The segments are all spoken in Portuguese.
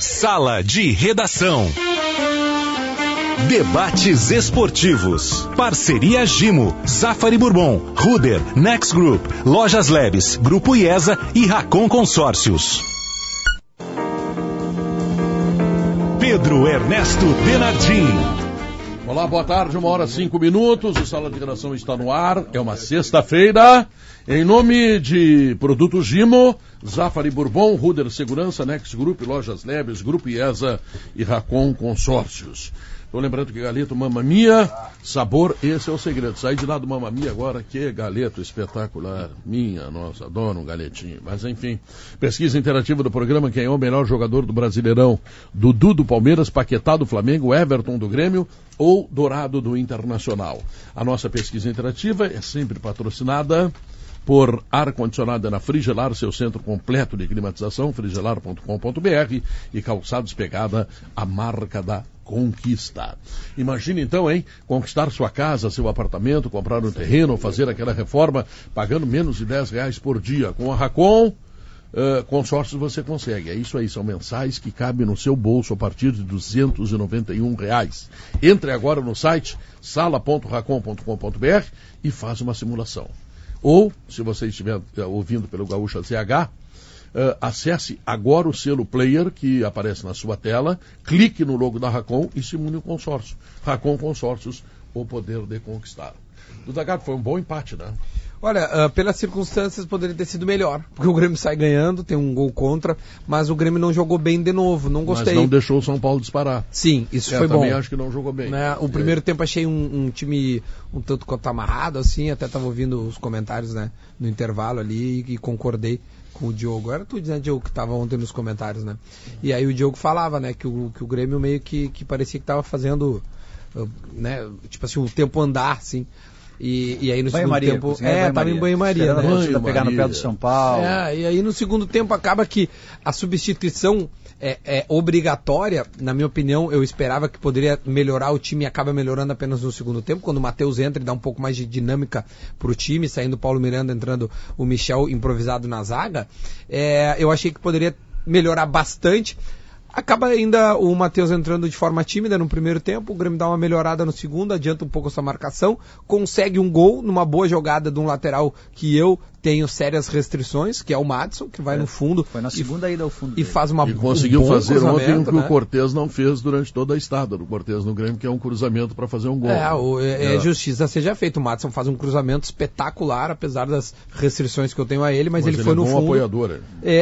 Sala de Redação. Debates esportivos. Parceria Gimo, Safari Bourbon, Ruder, Next Group, Lojas Labs, Grupo IESA e Racon Consórcios. Pedro Ernesto Denardim. Olá, boa tarde, 1h05. O Sala de Redação está no ar. É uma sexta-feira. Em nome de Produto Gimo, Safari Bourbon, Ruder Segurança, Next Group, Lojas Labs, Grupo IESA e Racon Consórcios. Estou lembrando que galeto Mamma Mia, sabor, esse é o segredo. Saí de lá do Mamma Mia agora, que galeto espetacular. Minha nossa, adoro um galetinho. Mas enfim, pesquisa interativa do programa, quem é o melhor jogador do Brasileirão? Dudu do Palmeiras, Paquetá do Flamengo, Everton do Grêmio ou Dourado do Internacional? A nossa pesquisa interativa é sempre patrocinada por ar-condicionado na Frigelar, seu centro completo de climatização, frigelar.com.br, e Calçados Pegada, a marca da conquista. Imagine então, conquistar sua casa, seu apartamento, comprar um terreno, fazer aquela reforma, pagando menos de R$10 por dia. Com a Racon Consórcios você consegue. É isso aí, são mensais que cabem no seu bolso a partir de R$291. Entre agora no site sala.racon.com.br e faça uma simulação. Ou, se você estiver ouvindo pelo Gaúcha ZH, acesse agora o selo Player que aparece na sua tela, clique no logo da Racon e simule o consórcio. Racon Consórcios, o poder de conquistar. Duda Garbi, foi um bom empate, né? Olha, pelas circunstâncias poderia ter sido melhor, porque o Grêmio sai ganhando, tem um gol contra, mas o Grêmio não jogou bem de novo, não gostei. Mas não deixou o São Paulo disparar. Sim, isso foi bom. Eu também acho que não jogou bem. Né? O primeiro tempo achei um time um tanto quanto amarrado, assim, até estava ouvindo os comentários, né, no intervalo ali e concordei com o Diogo. Era tu, né, Diogo, que estava ontem nos comentários, né? E aí o Diogo falava, né, que o Grêmio meio que parecia que estava fazendo, né, tipo assim, o tempo andar, assim. E aí no segundo tempo... tava em banho-maria, né? Pra pegar no pé do São Paulo. E aí no segundo tempo acaba que a substituição é obrigatória. Na minha opinião, eu esperava que poderia melhorar o time e acaba melhorando apenas no segundo tempo, quando o Matheus entra e dá um pouco mais de dinâmica pro time, saindo o Paulo Miranda, entrando o Michel improvisado na zaga. Eu achei que poderia melhorar bastante. Acaba ainda o Matheus entrando de forma tímida no primeiro tempo, o Grêmio dá uma melhorada no segundo, adianta um pouco a sua marcação, consegue um gol numa boa jogada de um lateral que eu tenho sérias restrições, que é o Madison, que vai no fundo. Foi na segunda ida ao fundo. E faz uma E conseguiu fazer ontem o que né? o Cortez não fez durante toda a estada do Cortez no Grêmio, que é um cruzamento para fazer um gol. Justiça seja feita. O Madison faz um cruzamento espetacular, apesar das restrições que eu tenho a ele, mas ele foi no fundo. Apoiador.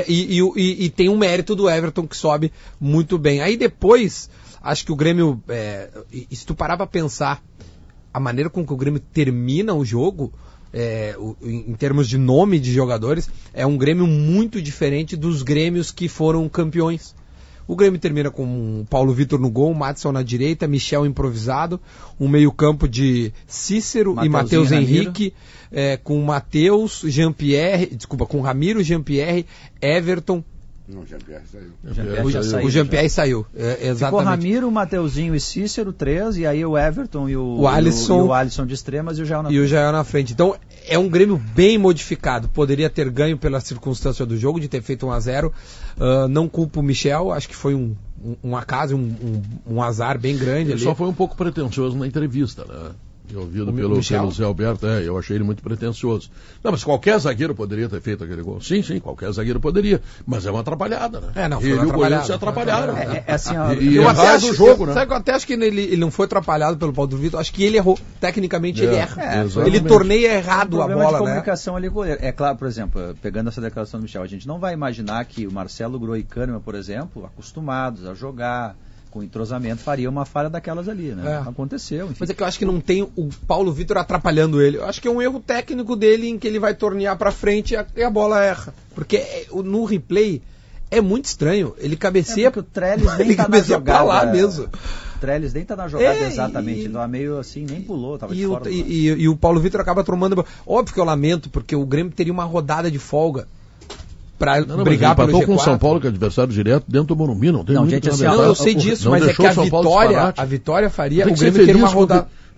E tem um mérito do Everton que sobe muito bem. Aí depois, acho que o Grêmio, se tu parar pra pensar a maneira com que o Grêmio termina o jogo, em termos de nome de jogadores, é um Grêmio muito diferente dos Grêmios que foram campeões. O Grêmio termina com o Paulo Vitor no gol, o Madison na direita, Michel improvisado, um meio-campo de Cícero e Matheus Henrique, com Matheus, Jean-Pierre, com Ramiro, Jean-Pierre, Everton. Não, o Jean-Pierre saiu. O Jean-Pierre saiu, exatamente. Ficou Ramiro, Mateuzinho e Cícero, 3, e aí o Everton e o Alisson de extremas e o Jael na frente. Então, é um Grêmio bem modificado. Poderia ter ganho pela circunstância do jogo, de ter feito 1-0. Não culpo o Michel, acho que foi um acaso, um azar bem grande. Ele ali. Só foi um pouco pretencioso na entrevista, né? Ouvido pelo Zé Alberto, eu achei ele muito pretencioso. Não, mas qualquer zagueiro poderia ter feito aquele gol. Sim, qualquer zagueiro poderia, mas é uma atrapalhada, né? Foi uma atrapalhada. Se atrapalharam. Eu até acho, jogo, né? Sabe que eu até acho que ele não foi atrapalhado pelo Paulo Vitor, acho que ele errou. Tecnicamente ele erra. Ele torneia errado a bola, né? O problema de comunicação ali com ele. É claro, por exemplo, pegando essa declaração do Michel, a gente não vai imaginar que o Marcelo Groi e Kahneman, por exemplo, acostumados a jogar com entrosamento, faria uma falha daquelas ali, né? Aconteceu, enfim. Mas é que eu acho que não tem o Paulo Vitor atrapalhando ele. Eu acho que é um erro técnico dele em que ele vai tornear pra frente e a bola erra. Porque no replay é muito estranho. Ele cabeceia... porque o Trellis nem tá na jogada. Pra lá mesmo. O Trellis nem tá na jogada exatamente. Ele tava meio assim, nem pulou, tava de fora. E o Paulo Vitor acaba tomando... Óbvio que eu lamento, porque o Grêmio teria uma rodada de folga para brigar pelo G4. Empatou com o São Paulo, que é adversário direto, dentro do Morumbi. Não, eu sei disso, mas é que a vitória faria o Grêmio ter uma rodada.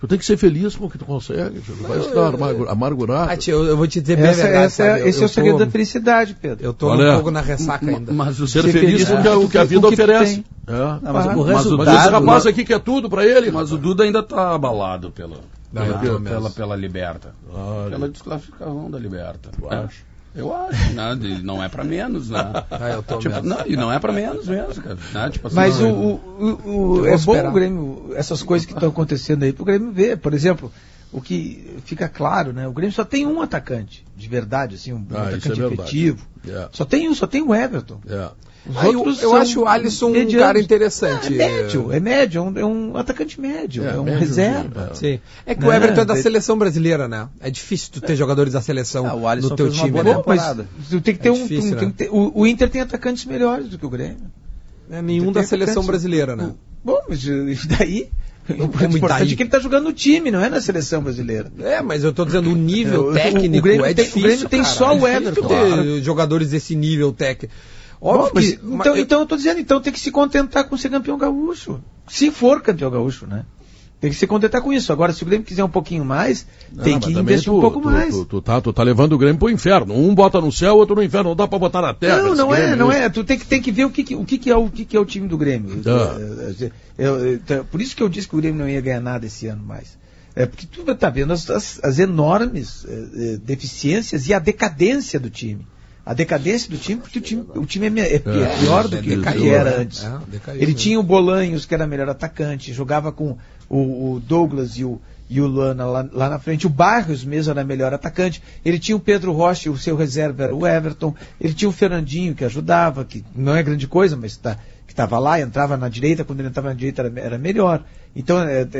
Tu tem que ser feliz com o que tu consegue, tu não vai ficar amargurado. Eu vou te dizer bem a verdade. Esse é o segredo da felicidade, Pedro. Eu tô um pouco na ressaca ainda. Mas o ser feliz com o que a vida oferece. Mas o Mas resultado... esse rapaz aqui quer tudo pra ele. Mas o Duda ainda tá abalado pela Liberta. Pela desclassificação da Liberta. Tu acha? Eu acho, né? Não é pra menos, né? Eu tô tipo, não, e não é pra menos mesmo, cara. Né? Tipo assim, mas é bom o Grêmio, essas coisas que estão acontecendo aí, pro Grêmio ver. Por exemplo, o que fica claro, né? O Grêmio só tem um atacante, de verdade, assim, um atacante efetivo. Só tem o Everton. Eu acho o Alisson um cara interessante. É médio, é um atacante médio, é um reserva. Sim. É que o Everton é da seleção brasileira, né? É difícil tu ter jogadores da seleção no teu time, né? Mas tu tem que ter o Inter tem atacantes melhores do que o Grêmio. Nenhum da seleção brasileira, né? Bom, mas daí... O importante é que ele está jogando no time, não é na seleção brasileira. Mas eu estou dizendo o nível técnico é difícil. O Grêmio tem só o Everton. Ter jogadores desse nível técnico. Óbvio então eu estou dizendo, então tem que se contentar com ser campeão gaúcho. Se for campeão gaúcho, né? Tem que se contentar com isso. Agora, se o Grêmio quiser um pouquinho mais, tem que investir um pouco mais. Tu tá levando o Grêmio pro inferno. Um bota no céu, outro no inferno. Não dá pra botar na terra. Não é. Tu tem que ver o que é o time do Grêmio. Por isso que eu disse que o Grêmio não ia ganhar nada esse ano mais. Porque tu tá vendo as enormes deficiências e a decadência do time. A decadência do time, porque o time é pior do que era antes. Ele tinha o Bolanhos, que era melhor atacante, jogava com o Douglas e o Luana lá na frente. O Barrios mesmo era melhor atacante. Ele tinha o Pedro Rocha, o seu reserva era o Everton. Ele tinha o Fernandinho, que ajudava, que não é grande coisa, mas que estava lá, entrava na direita, quando ele entrava na direita era melhor. Então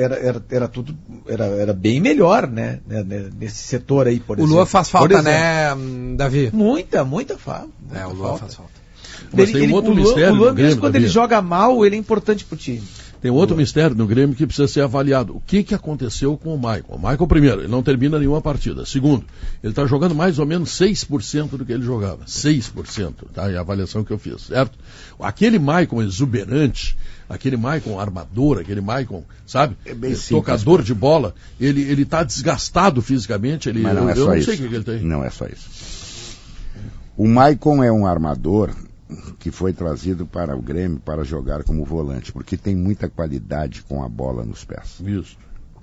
era bem melhor, né? Nesse setor aí, por exemplo. O Luan faz falta, né, Davi? Muita falta. O Luan faz falta. Mas tem um outro mistério. O Luan, mesmo quando ele joga mal, ele é importante pro time. Tem outro mistério no Grêmio que precisa ser avaliado. O que aconteceu com o Maicon? O Maicon, primeiro, ele não termina nenhuma partida. Segundo, ele está jogando mais ou menos 6% do que ele jogava. 6%, tá? É a avaliação que eu fiz, certo? Aquele Maicon exuberante, aquele Maicon armador, aquele Maicon, sabe? Tocador de bola, ele está desgastado fisicamente. Mas não é só isso. Sei o que ele tem. Não é só isso. O Maicon é um armador que foi trazido para o Grêmio para jogar como volante, porque tem muita qualidade com a bola nos pés. Isso.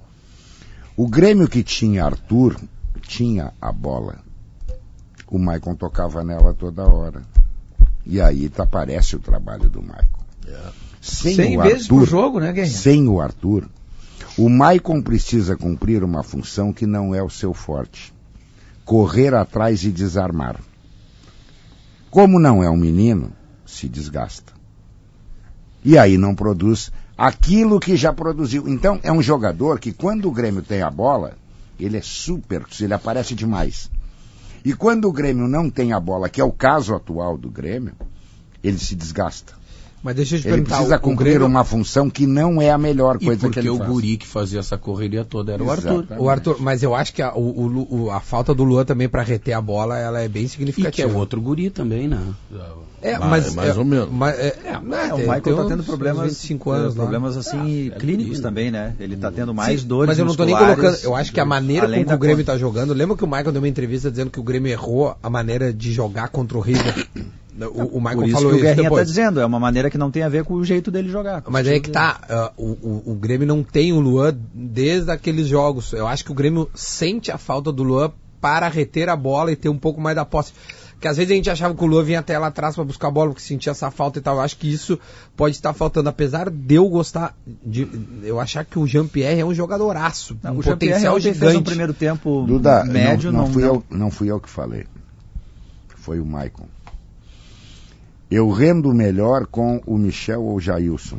O Grêmio que tinha Arthur, tinha a bola. O Maicon tocava nela toda hora. E aí aparece o trabalho do Maicon. 100 vezes por jogo, né, Guerrinha? Sem o Arthur, o Maicon precisa cumprir uma função que não é o seu forte. Correr atrás e desarmar. Como não é um menino, se desgasta. E aí não produz aquilo que já produziu. Então é um jogador que quando o Grêmio tem a bola, ele é super, ele aparece demais. E quando o Grêmio não tem a bola, que é o caso atual do Grêmio, ele se desgasta. Mas deixa eu te ele perguntar, precisa cumprir uma função que não é a melhor coisa que ele faz. Porque o guri que fazia essa correria toda era Exatamente. o Arthur. Mas eu acho que a falta do Luan também para reter a bola, ela é bem significativa. E que é outro guri também, né? Mais ou menos. O Michael está tendo problemas, 25 anos, problemas assim, clínicos também, né? Ele está tendo mais dores. Mas eu não estou nem colocando. Eu acho que a maneira como o Grêmio está jogando. Lembra que o Michael deu uma entrevista dizendo que o Grêmio errou a maneira de jogar contra o River? O Michael por isso falou que o Guerrinha está dizendo, é uma maneira que não tem a ver com o jeito dele jogar. Mas aí é que tá, o Grêmio não tem o Luan desde aqueles jogos. Eu acho que o Grêmio sente a falta do Luan para reter a bola e ter um pouco mais da posse. Porque às vezes a gente achava que o Luan vinha até lá atrás para buscar a bola porque sentia essa falta e tal. Eu acho que isso pode estar faltando. Apesar de eu gostar, eu achar que o Jean-Pierre é um jogadoraço. O potencial gigante. Fez um primeiro tempo Duda, médio. Não fui eu que falei. Foi o Maicon. Eu rendo melhor com o Michel ou o Jailson.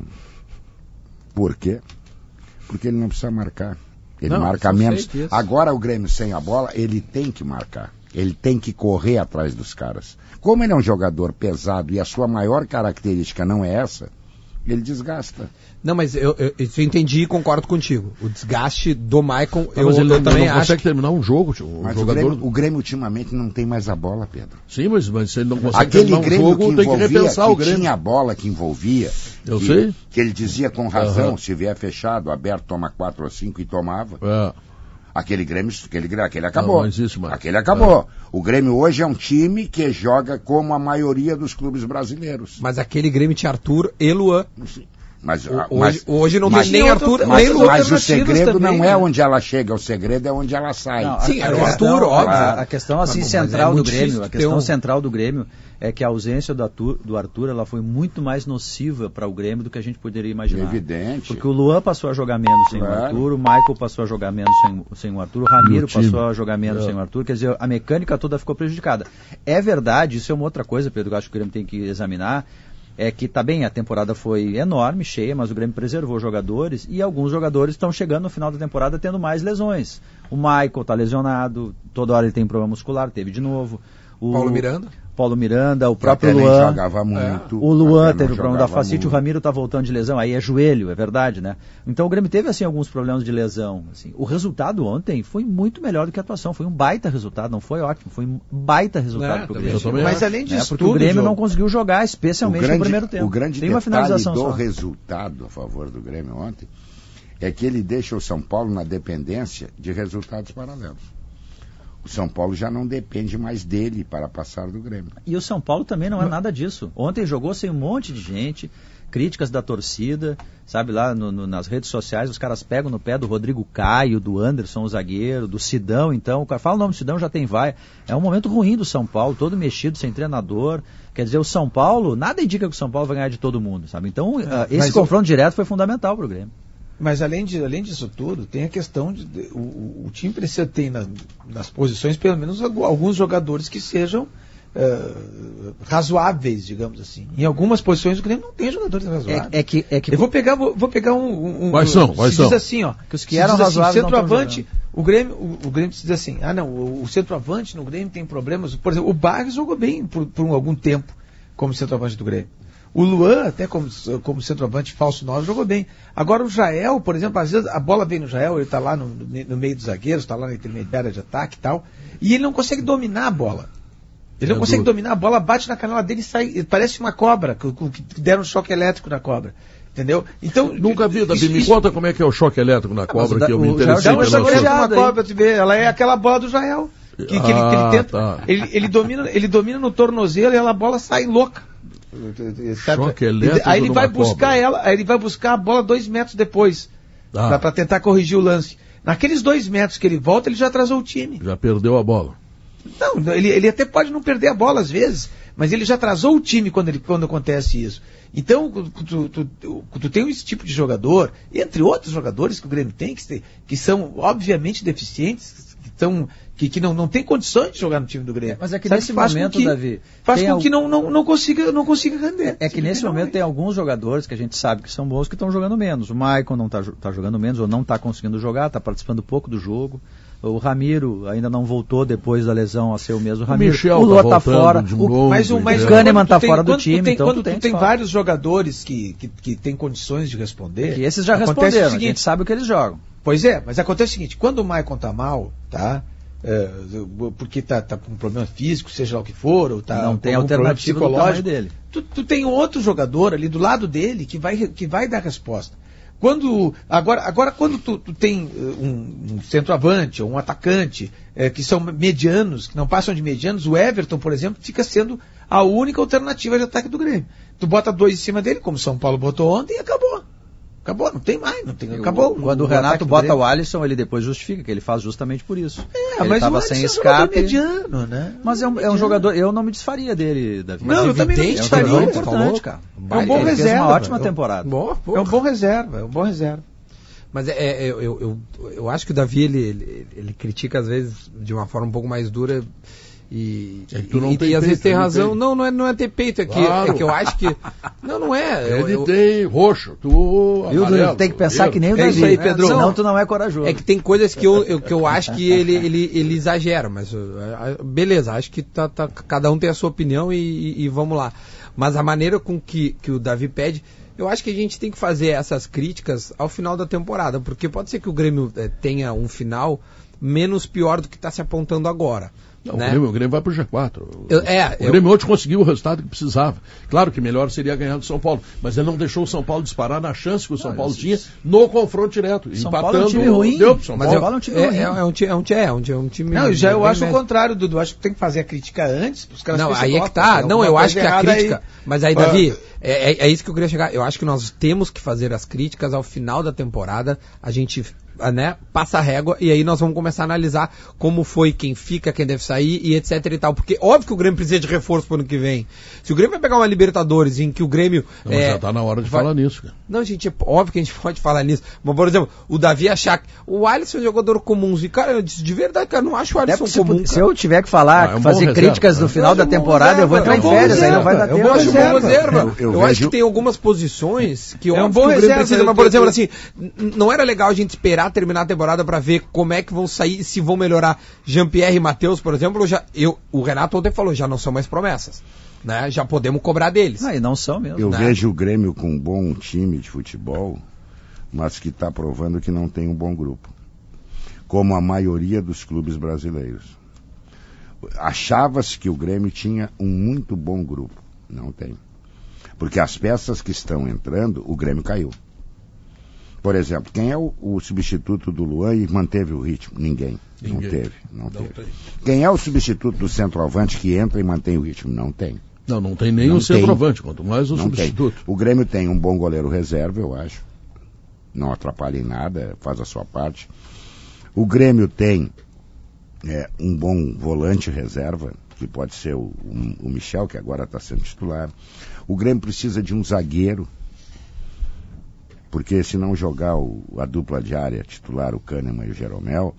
Por quê? Porque ele não precisa marcar. Ele marca menos. Agora o Grêmio sem a bola, ele tem que marcar. Ele tem que correr atrás dos caras. Como ele é um jogador pesado e a sua maior característica não é essa, Ele desgasta. Não, mas eu entendi e concordo contigo. O desgaste do Maicon, mas ele eu também não acho. consegue terminar um jogo, o Mas jogador... o Grêmio ultimamente não tem mais a bola, Pedro. Sim, mas se ele não consegue Aquele terminar um Grêmio jogo, que tem que envolvia, repensar o que Grêmio. tinha a bola que envolvia. Sei. Que ele dizia com razão, se vier fechado, aberto, toma 4 ou 5 e tomava. Aquele Grêmio, aquele acabou. Não existe mais. Aquele acabou. O Grêmio hoje é um time que joga como a maioria dos clubes brasileiros. Mas aquele Grêmio tinha Arthur e Luan. Mas hoje não tem nem Arthur, mas, nem Luan. Mas o segredo também, não é onde ela chega, o segredo é onde ela sai. Não, Sim, é o Arthur, óbvio. A questão assim central do Grêmio, a questão um... central do Grêmio é que a ausência do Arthur, ela foi muito mais nociva para o Grêmio do que a gente poderia imaginar. Evidente. Porque o Luan passou a jogar menos sem o Arthur, o Michael passou a jogar menos sem o Arthur, o Ramiro passou a jogar menos sem o Arthur, quer dizer, a mecânica toda ficou prejudicada. É verdade, isso é uma outra coisa, Pedro, que eu acho que o Grêmio tem que examinar, é que tá bem, a temporada foi enorme, cheia, mas o Grêmio preservou jogadores e alguns jogadores estão chegando no final da temporada tendo mais lesões. O Michael tá lesionado, toda hora ele tem problema muscular, teve de novo. O Paulo Miranda, o próprio Luan. Jogava muito. O Luan teve o problema da fascite, o Ramiro tá voltando de lesão, aí é joelho, é verdade, né? Então o Grêmio teve assim alguns problemas de lesão. Assim. O resultado ontem foi muito melhor do que a atuação, foi um baita resultado, não foi ótimo, foi um baita resultado pro Grêmio. Mas além disso, porque o Grêmio não conseguiu jogar, especialmente no primeiro tempo. O grande tem uma finalização detalhe do só. resultado a favor do Grêmio ontem é que ele deixa o São Paulo na dependência de resultados paralelos. O São Paulo já não depende mais dele para passar do Grêmio. E o São Paulo também não é nada disso. Ontem jogou sem um monte de gente, críticas da torcida, sabe, lá nas redes sociais, os caras pegam no pé do Rodrigo Caio, do Anderson, o zagueiro, do Sidão, então, o cara fala o nome do Sidão, já tem vai. É um momento ruim do São Paulo, todo mexido, sem treinador. Quer dizer, o São Paulo, nada indica que o São Paulo vai ganhar de todo mundo, sabe? Então, esse confronto direto foi fundamental para o Grêmio. Mas além disso tudo, tem a questão de o time precisa ter nas posições pelo menos alguns jogadores que sejam razoáveis, digamos assim. Em algumas posições o Grêmio não tem jogadores razoáveis. Eu vou pegar um Quais são? diz assim, ó, que os que eram razoáveis centroavante, o Grêmio diz assim, o centroavante no Grêmio tem problemas. Por exemplo, o Barros jogou bem por algum tempo como centroavante do Grêmio. O Luan, até como centroavante falso 9, jogou bem. Agora o Jael, por exemplo, às vezes a bola vem no Jael, ele está lá no meio dos zagueiros, está lá na intermediária de ataque e tal, e ele não consegue dominar a bola. Ele não consegue dominar a bola, bate na canela dele e sai, parece uma cobra, que deram um choque elétrico na cobra. Entendeu? Então, nunca vi, Davi, me conta como é que é o choque elétrico na cobra, que eu me interessei pelo assunto. Uma cobra, ela é aquela bola do Jael. Que ele tenta, tá. ele domina no tornozelo e a bola sai louca. Choque elétrico. Aí ele vai buscar ele vai buscar a bola 2 metros depois, para tentar corrigir o lance. Naqueles 2 metros que ele volta, ele já atrasou o time. Já perdeu a bola. Não, ele até pode não perder a bola às vezes, mas ele já atrasou o time quando acontece isso. Então, tu tem esse tipo de jogador, entre outros jogadores que o Grêmio tem, que são obviamente deficientes, que não tem condições de jogar no time do Grêmio. Mas é que nesse momento, Davi... Faz com que não consiga render. É que nesse momento tem alguns jogadores que a gente sabe que são bons que estão jogando menos. O Maicon não está jogando menos, ou não está conseguindo jogar, está participando pouco do jogo. O Ramiro ainda não voltou depois da lesão a ser o mesmo Ramiro. O Luan está fora. O Kahneman está fora do time. Quando tu tem vários jogadores que têm condições de responder... Que esses já responderam, a gente sabe o que eles jogam. Pois é, mas acontece o seguinte, quando o Maicon está mal, tá? Porque tá com um problema físico, seja lá o que for, ou tá não tem alternativa do tamanho dele. Tu tem outro jogador ali do lado dele que vai dar resposta. Agora quando tu tem um centroavante ou um atacante que são medianos, que não passam de medianos, o Everton, por exemplo, fica sendo a única alternativa de ataque do Grêmio. Tu bota 2 em cima dele, como o São Paulo botou ontem, e acabou. Acabou, não tem mais, acabou. Quando o Renato bota o Alisson, ele depois justifica, que ele faz justamente por isso. Ele mas estava sem escape. É mediano, né? Mas é um jogador, eu não me desfaria dele, Davi. Não, eu também não me desfaria. É um jogador importante, cara. É um bom reserva. Fez uma ótima temporada. É um bom reserva. Mas eu acho que o Davi, ele critica às vezes de uma forma um pouco mais dura e às vezes tem razão. Não é ter peito, claro. É que eu acho que... Não é. Ele tem roxo, tu amarelo. Tem que pensar que nem o Davi. Isso aí, Pedro. Senão tu não é corajoso. É que tem coisas que eu acho que ele exagera, mas beleza, acho que cada um tem a sua opinião e vamos lá. Mas a maneira com que o Davi pede... Eu acho que a gente tem que fazer essas críticas ao final da temporada, porque pode ser que o Grêmio tenha um final menos pior do que está se apontando agora. Não, né? o Grêmio vai pro G4. O Eu Grêmio ontem conseguiu o resultado que precisava. Claro que melhor seria ganhar do São Paulo, mas ele não deixou o São Paulo disparar na chance que o São Paulo tinha no confronto direto. São empatando, Paulo é um time ruim. Deu pro São Mas Paulo. é um time. Não, já eu bem acho o médio. contrário, Dudu. Acho que tem que fazer a crítica antes. Os caras Não, pensam, aí é que "Opa, tá. tem Não, eu alguma acho que coisa a errada crítica. aí." Mas aí, Davi, é isso que eu queria chegar. Eu acho que nós temos que fazer as críticas ao final da temporada. A gente, né, passa a régua e aí nós vamos começar a analisar como foi, quem fica, quem deve sair e etc e tal. Porque óbvio que o Grêmio precisa de reforço pro ano que vem. Se o Grêmio vai pegar uma Libertadores em que o Grêmio... Não, já tá na hora de falar nisso, cara. Não, gente, é óbvio que a gente pode falar nisso. Mas, por exemplo, o Davi achar que o Alisson é um jogador comum. E, cara, eu disse de verdade, cara, eu não acho o Alisson comum. Se eu tiver que falar, fazer críticas no final da temporada, eu vou entrar em férias, aí não vai dar tempo. Eu acho bom reserva. Eu acho que tem algumas posições que um bom o Grêmio reserva, precisa. Mas, por exemplo, assim, não era legal a gente esperar terminar a temporada pra ver como é que vão sair, se vão melhorar Jean-Pierre e Matheus, por exemplo. O Renato ontem falou, já não são mais promessas. Né? Já podemos cobrar deles. E não são mesmo. Eu né? vejo o Grêmio com um bom time de futebol, mas que está provando que não tem um bom grupo. Como a maioria dos clubes brasileiros. Achava-se que o Grêmio tinha um muito bom grupo. Não tem. Porque as peças que estão entrando, o Grêmio caiu. Por exemplo, quem é o substituto do Luan e manteve o ritmo? Ninguém. Não teve. Quem é o substituto do centroavante que entra e mantém o ritmo? Não tem. Não tem nem o centroavante, quanto mais o substituto. O Grêmio tem um bom goleiro reserva, eu acho. Não atrapalha em nada, faz a sua parte. O Grêmio tem um bom volante reserva, que pode ser o Michel, que agora está sendo titular. O Grêmio precisa de um zagueiro, porque se não jogar a dupla de área titular, o Kahneman e o Jeromel,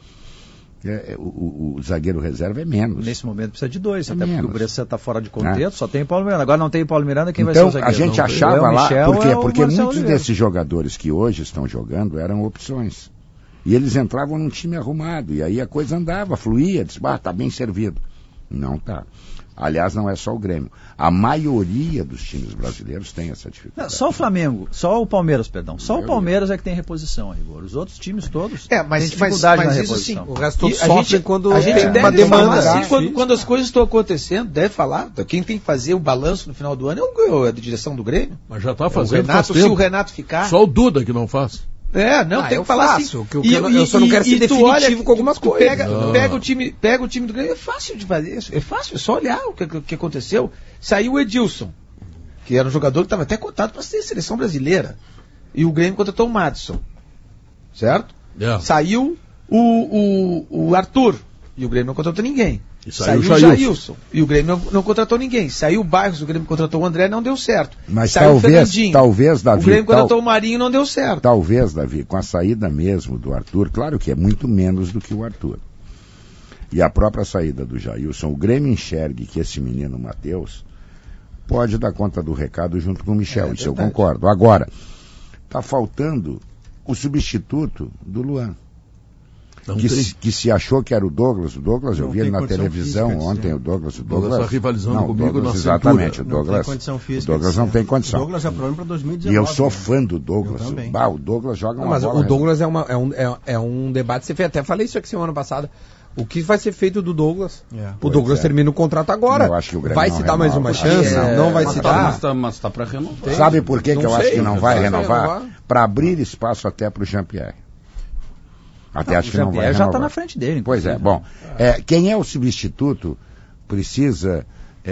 o zagueiro reserva é menos. Nesse momento precisa de dois, até porque o Bressan está fora de contexto, só tem Paulo Miranda. Agora não tem Paulo Miranda, quem vai ser o zagueiro? Então, a gente achava lá, Michel, por quê? Porque Marcelo muitos Oliveira. desses jogadores que hoje estão jogando eram opções. E eles entravam num time arrumado, e aí a coisa andava, fluía, disse, tá bem servido. Não tá. Aliás, não é só o Grêmio. A maioria dos times brasileiros tem essa dificuldade. Não, só o Flamengo, só o Palmeiras, perdão. Só o Palmeiras é que tem reposição, Igor. Os outros times todos têm dificuldade na reposição. O resto todos sofrem quando a gente tem deve uma demanda. falar assim, quando as coisas estão acontecendo, deve falar. Quem tem que fazer o balanço no final do ano é a direção do Grêmio. Mas já está fazendo. Renato, se o Renato ficar. Só o Duda que não faz. Tem que falar faço, assim. Eu só não quero ser definitivo com algumas coisas. Pega o time do Grêmio, é fácil de fazer isso. É fácil, é só olhar o que aconteceu. Saiu o Edilson, que era um jogador que estava até cotado para ser a seleção brasileira. E o Grêmio contratou o Madison. Certo? Saiu o Arthur. E o Grêmio não contratou ninguém. E saiu o Jailson. E o Grêmio não contratou ninguém. Saiu o Bairros, o Grêmio contratou o André, não deu certo. Mas saiu o Fernandinho. Talvez, Davi. O Grêmio contratou o Marinho, não deu certo. Talvez, Davi, com a saída mesmo do Arthur, claro que é muito menos do que o Arthur. E a própria saída do Jailson, o Grêmio enxergue que esse menino Matheus pode dar conta do recado junto com o Michel. Isso eu concordo. Agora, está faltando o substituto do Luan. Que se achou que era o Douglas. O Douglas, eu vi ele na televisão ontem, o Douglas está rivalizando comigo na exatamente, cintura. o Douglas não tem condição. O Douglas é problema para 2019. E eu sou fã do Douglas. O Douglas joga uma bola. Mas o Douglas é um debate, você fez, até falei isso aqui semana passada. O que vai ser feito do Douglas? O Douglas termina o contrato agora. Eu acho que o Grêmio vai se dar mais uma chance? Não vai se dar? Mas está para renovar. Sabe por que eu acho que não vai renovar? Para abrir espaço até para o Jean-Pierre. Até acho que não vai renovar. Já está na frente dele. Pois é, bom. Quem é o substituto precisa...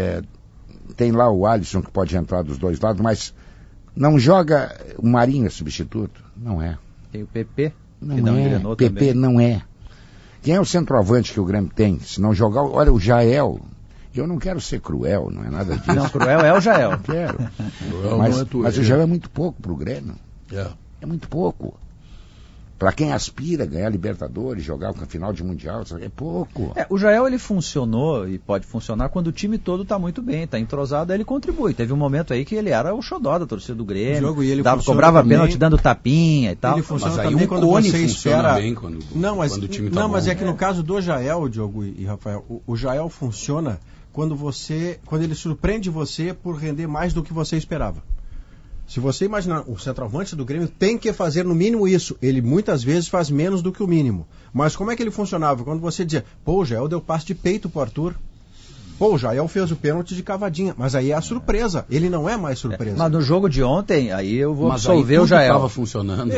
tem lá o Alisson que pode entrar dos dois lados, mas não joga o Marinho é substituto? Não é. Tem o PP. Não é. PP não é. Quem é o centroavante que o Grêmio tem? Se não jogar... Olha, o Jael... Eu não quero ser cruel, não é nada disso. Não, cruel é o Jael. Não quero. Mas o Jael é muito pouco para o Grêmio. É muito pouco. Para quem aspira a ganhar Libertadores, jogar o final de Mundial, é pouco. O Jael ele funcionou e pode funcionar quando o time todo está muito bem, está entrosado, aí ele contribui. Teve um momento aí que ele era o xodó da torcida do Grêmio, cobrava pênalti dando tapinha e tal. Ele funciona mas aí também quando você espera... bem quando o time tá bom. Mas é que no caso do Jael, Diogo e Rafael, o Jael funciona quando ele surpreende você por render mais do que você esperava. Se você imaginar, o centroavante do Grêmio tem que fazer no mínimo isso. Ele muitas vezes faz menos do que o mínimo. Mas como é que ele funcionava? Quando você dizia, pô, o Jael deu passe de peito pro Arthur. Pô, o Jael fez o pênalti de cavadinha. Mas aí é a surpresa. Ele não é mais surpresa. Mas no jogo de ontem, aí eu vou absolver o Jael. Estava funcionando.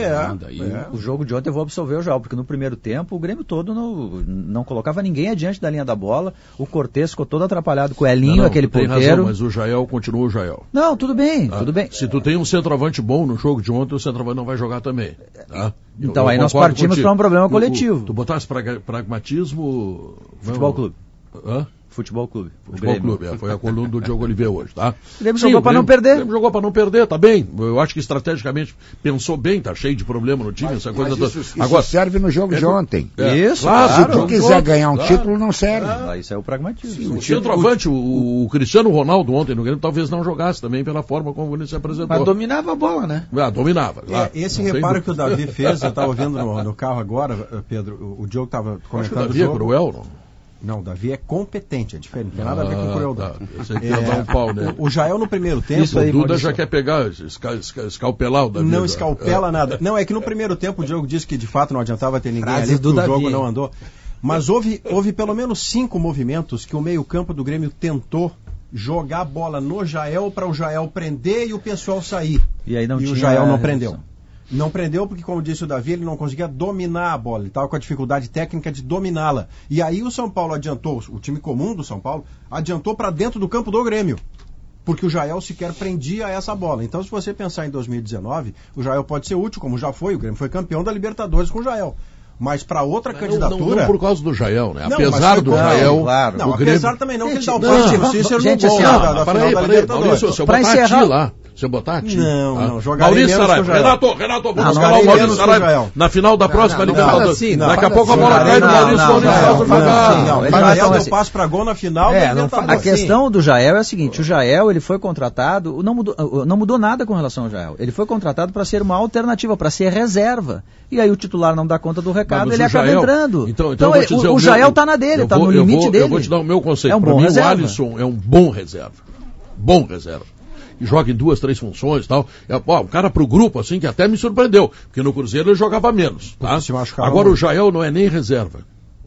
O jogo de ontem eu vou absolver o Jael, porque no primeiro tempo o Grêmio todo não colocava ninguém adiante da linha da bola. O Cortez ficou todo atrapalhado com o Elinho, aquele ponteiro. Razão, mas o Jael continua o Jael. Não, tudo bem, tudo bem. Se tu tem um centroavante bom no jogo de ontem, o centroavante não vai jogar também. Tá? Então aí nós partimos para um problema coletivo. Tu botasse pragmatismo... Futebol Clube. Hã? Futebol Clube. Futebol Clube, foi a coluna do Diogo Oliveira hoje, tá? O Grêmio jogou para não perder. O Grêmio jogou para não perder, tá bem. Eu acho que estrategicamente pensou bem, tá cheio de problema no time, essa coisa toda. Isso agora serve no jogo de ontem. Isso, claro. Se tu quiser ganhar um título, não serve. Isso é o pragmatismo. Sim, o centroavante, o Cristiano Ronaldo ontem no Grêmio talvez não jogasse também pela forma como ele se apresentou. Mas dominava a bola, né? Dominava. Esse reparo que o Davi fez, eu estava ouvindo no carro agora, Pedro, o Diogo estava comentando. O Davi é cruel, não? Não, o Davi é competente, é diferente, não tem nada a ver com crueldade. Eu sei que ia dar um pau nele. O Jael no primeiro tempo... Isso aí, o Duda já quer pegar, escalpelar o Davi. Não escalpela nada. Não, é que no primeiro tempo o Diogo disse que de fato não adiantava ter ninguém ali, porque o jogo não andou. Mas houve pelo menos 5 movimentos que o meio-campo do Grêmio tentou jogar a bola no Jael para o Jael prender e o pessoal sair. E aí o Jael não prendeu. Não prendeu porque, como disse o Davi, ele não conseguia dominar a bola. Ele estava com a dificuldade técnica de dominá-la. E aí o São Paulo adiantou, o time comum do São Paulo, adiantou para dentro do campo do Grêmio. Porque o Jael sequer prendia essa bola. Então, se você pensar em 2019, o Jael pode ser útil, como já foi. O Grêmio foi campeão da Libertadores com o Jael. Mas para outra candidatura... Não por causa do Jael, né? Apesar do Jael... Claro. Não, apesar também não que ele dá o passe pro Cícero no gol da final da Libertadores. Se eu botar a ti lá... Se eu botar a ti... Não, jogaria Maurício Saraiva. Renato, vamos escalar o Maurício Saraiva na final da próxima Libertadores. Daqui a pouco a bola cai no Maurício Saraiva jogar. Não, o Jael deu passe para gol na final. A questão do Jael é a seguinte, o Jael ele foi contratado, não mudou nada com relação ao Jael. Ele foi contratado para ser uma alternativa, para ser reserva. E aí o titular não dá conta do recado, ele acaba entrando. Então o Jael está na dele, está no limite dele. Eu vou te dar o meu conceito. Para mim, o Alisson é um bom reserva. Bom reserva. E joga em 2, 3 funções e tal. O cara pro grupo, assim, que até me surpreendeu. Porque no Cruzeiro ele jogava menos. Tá? Agora o Jael não é nem reserva.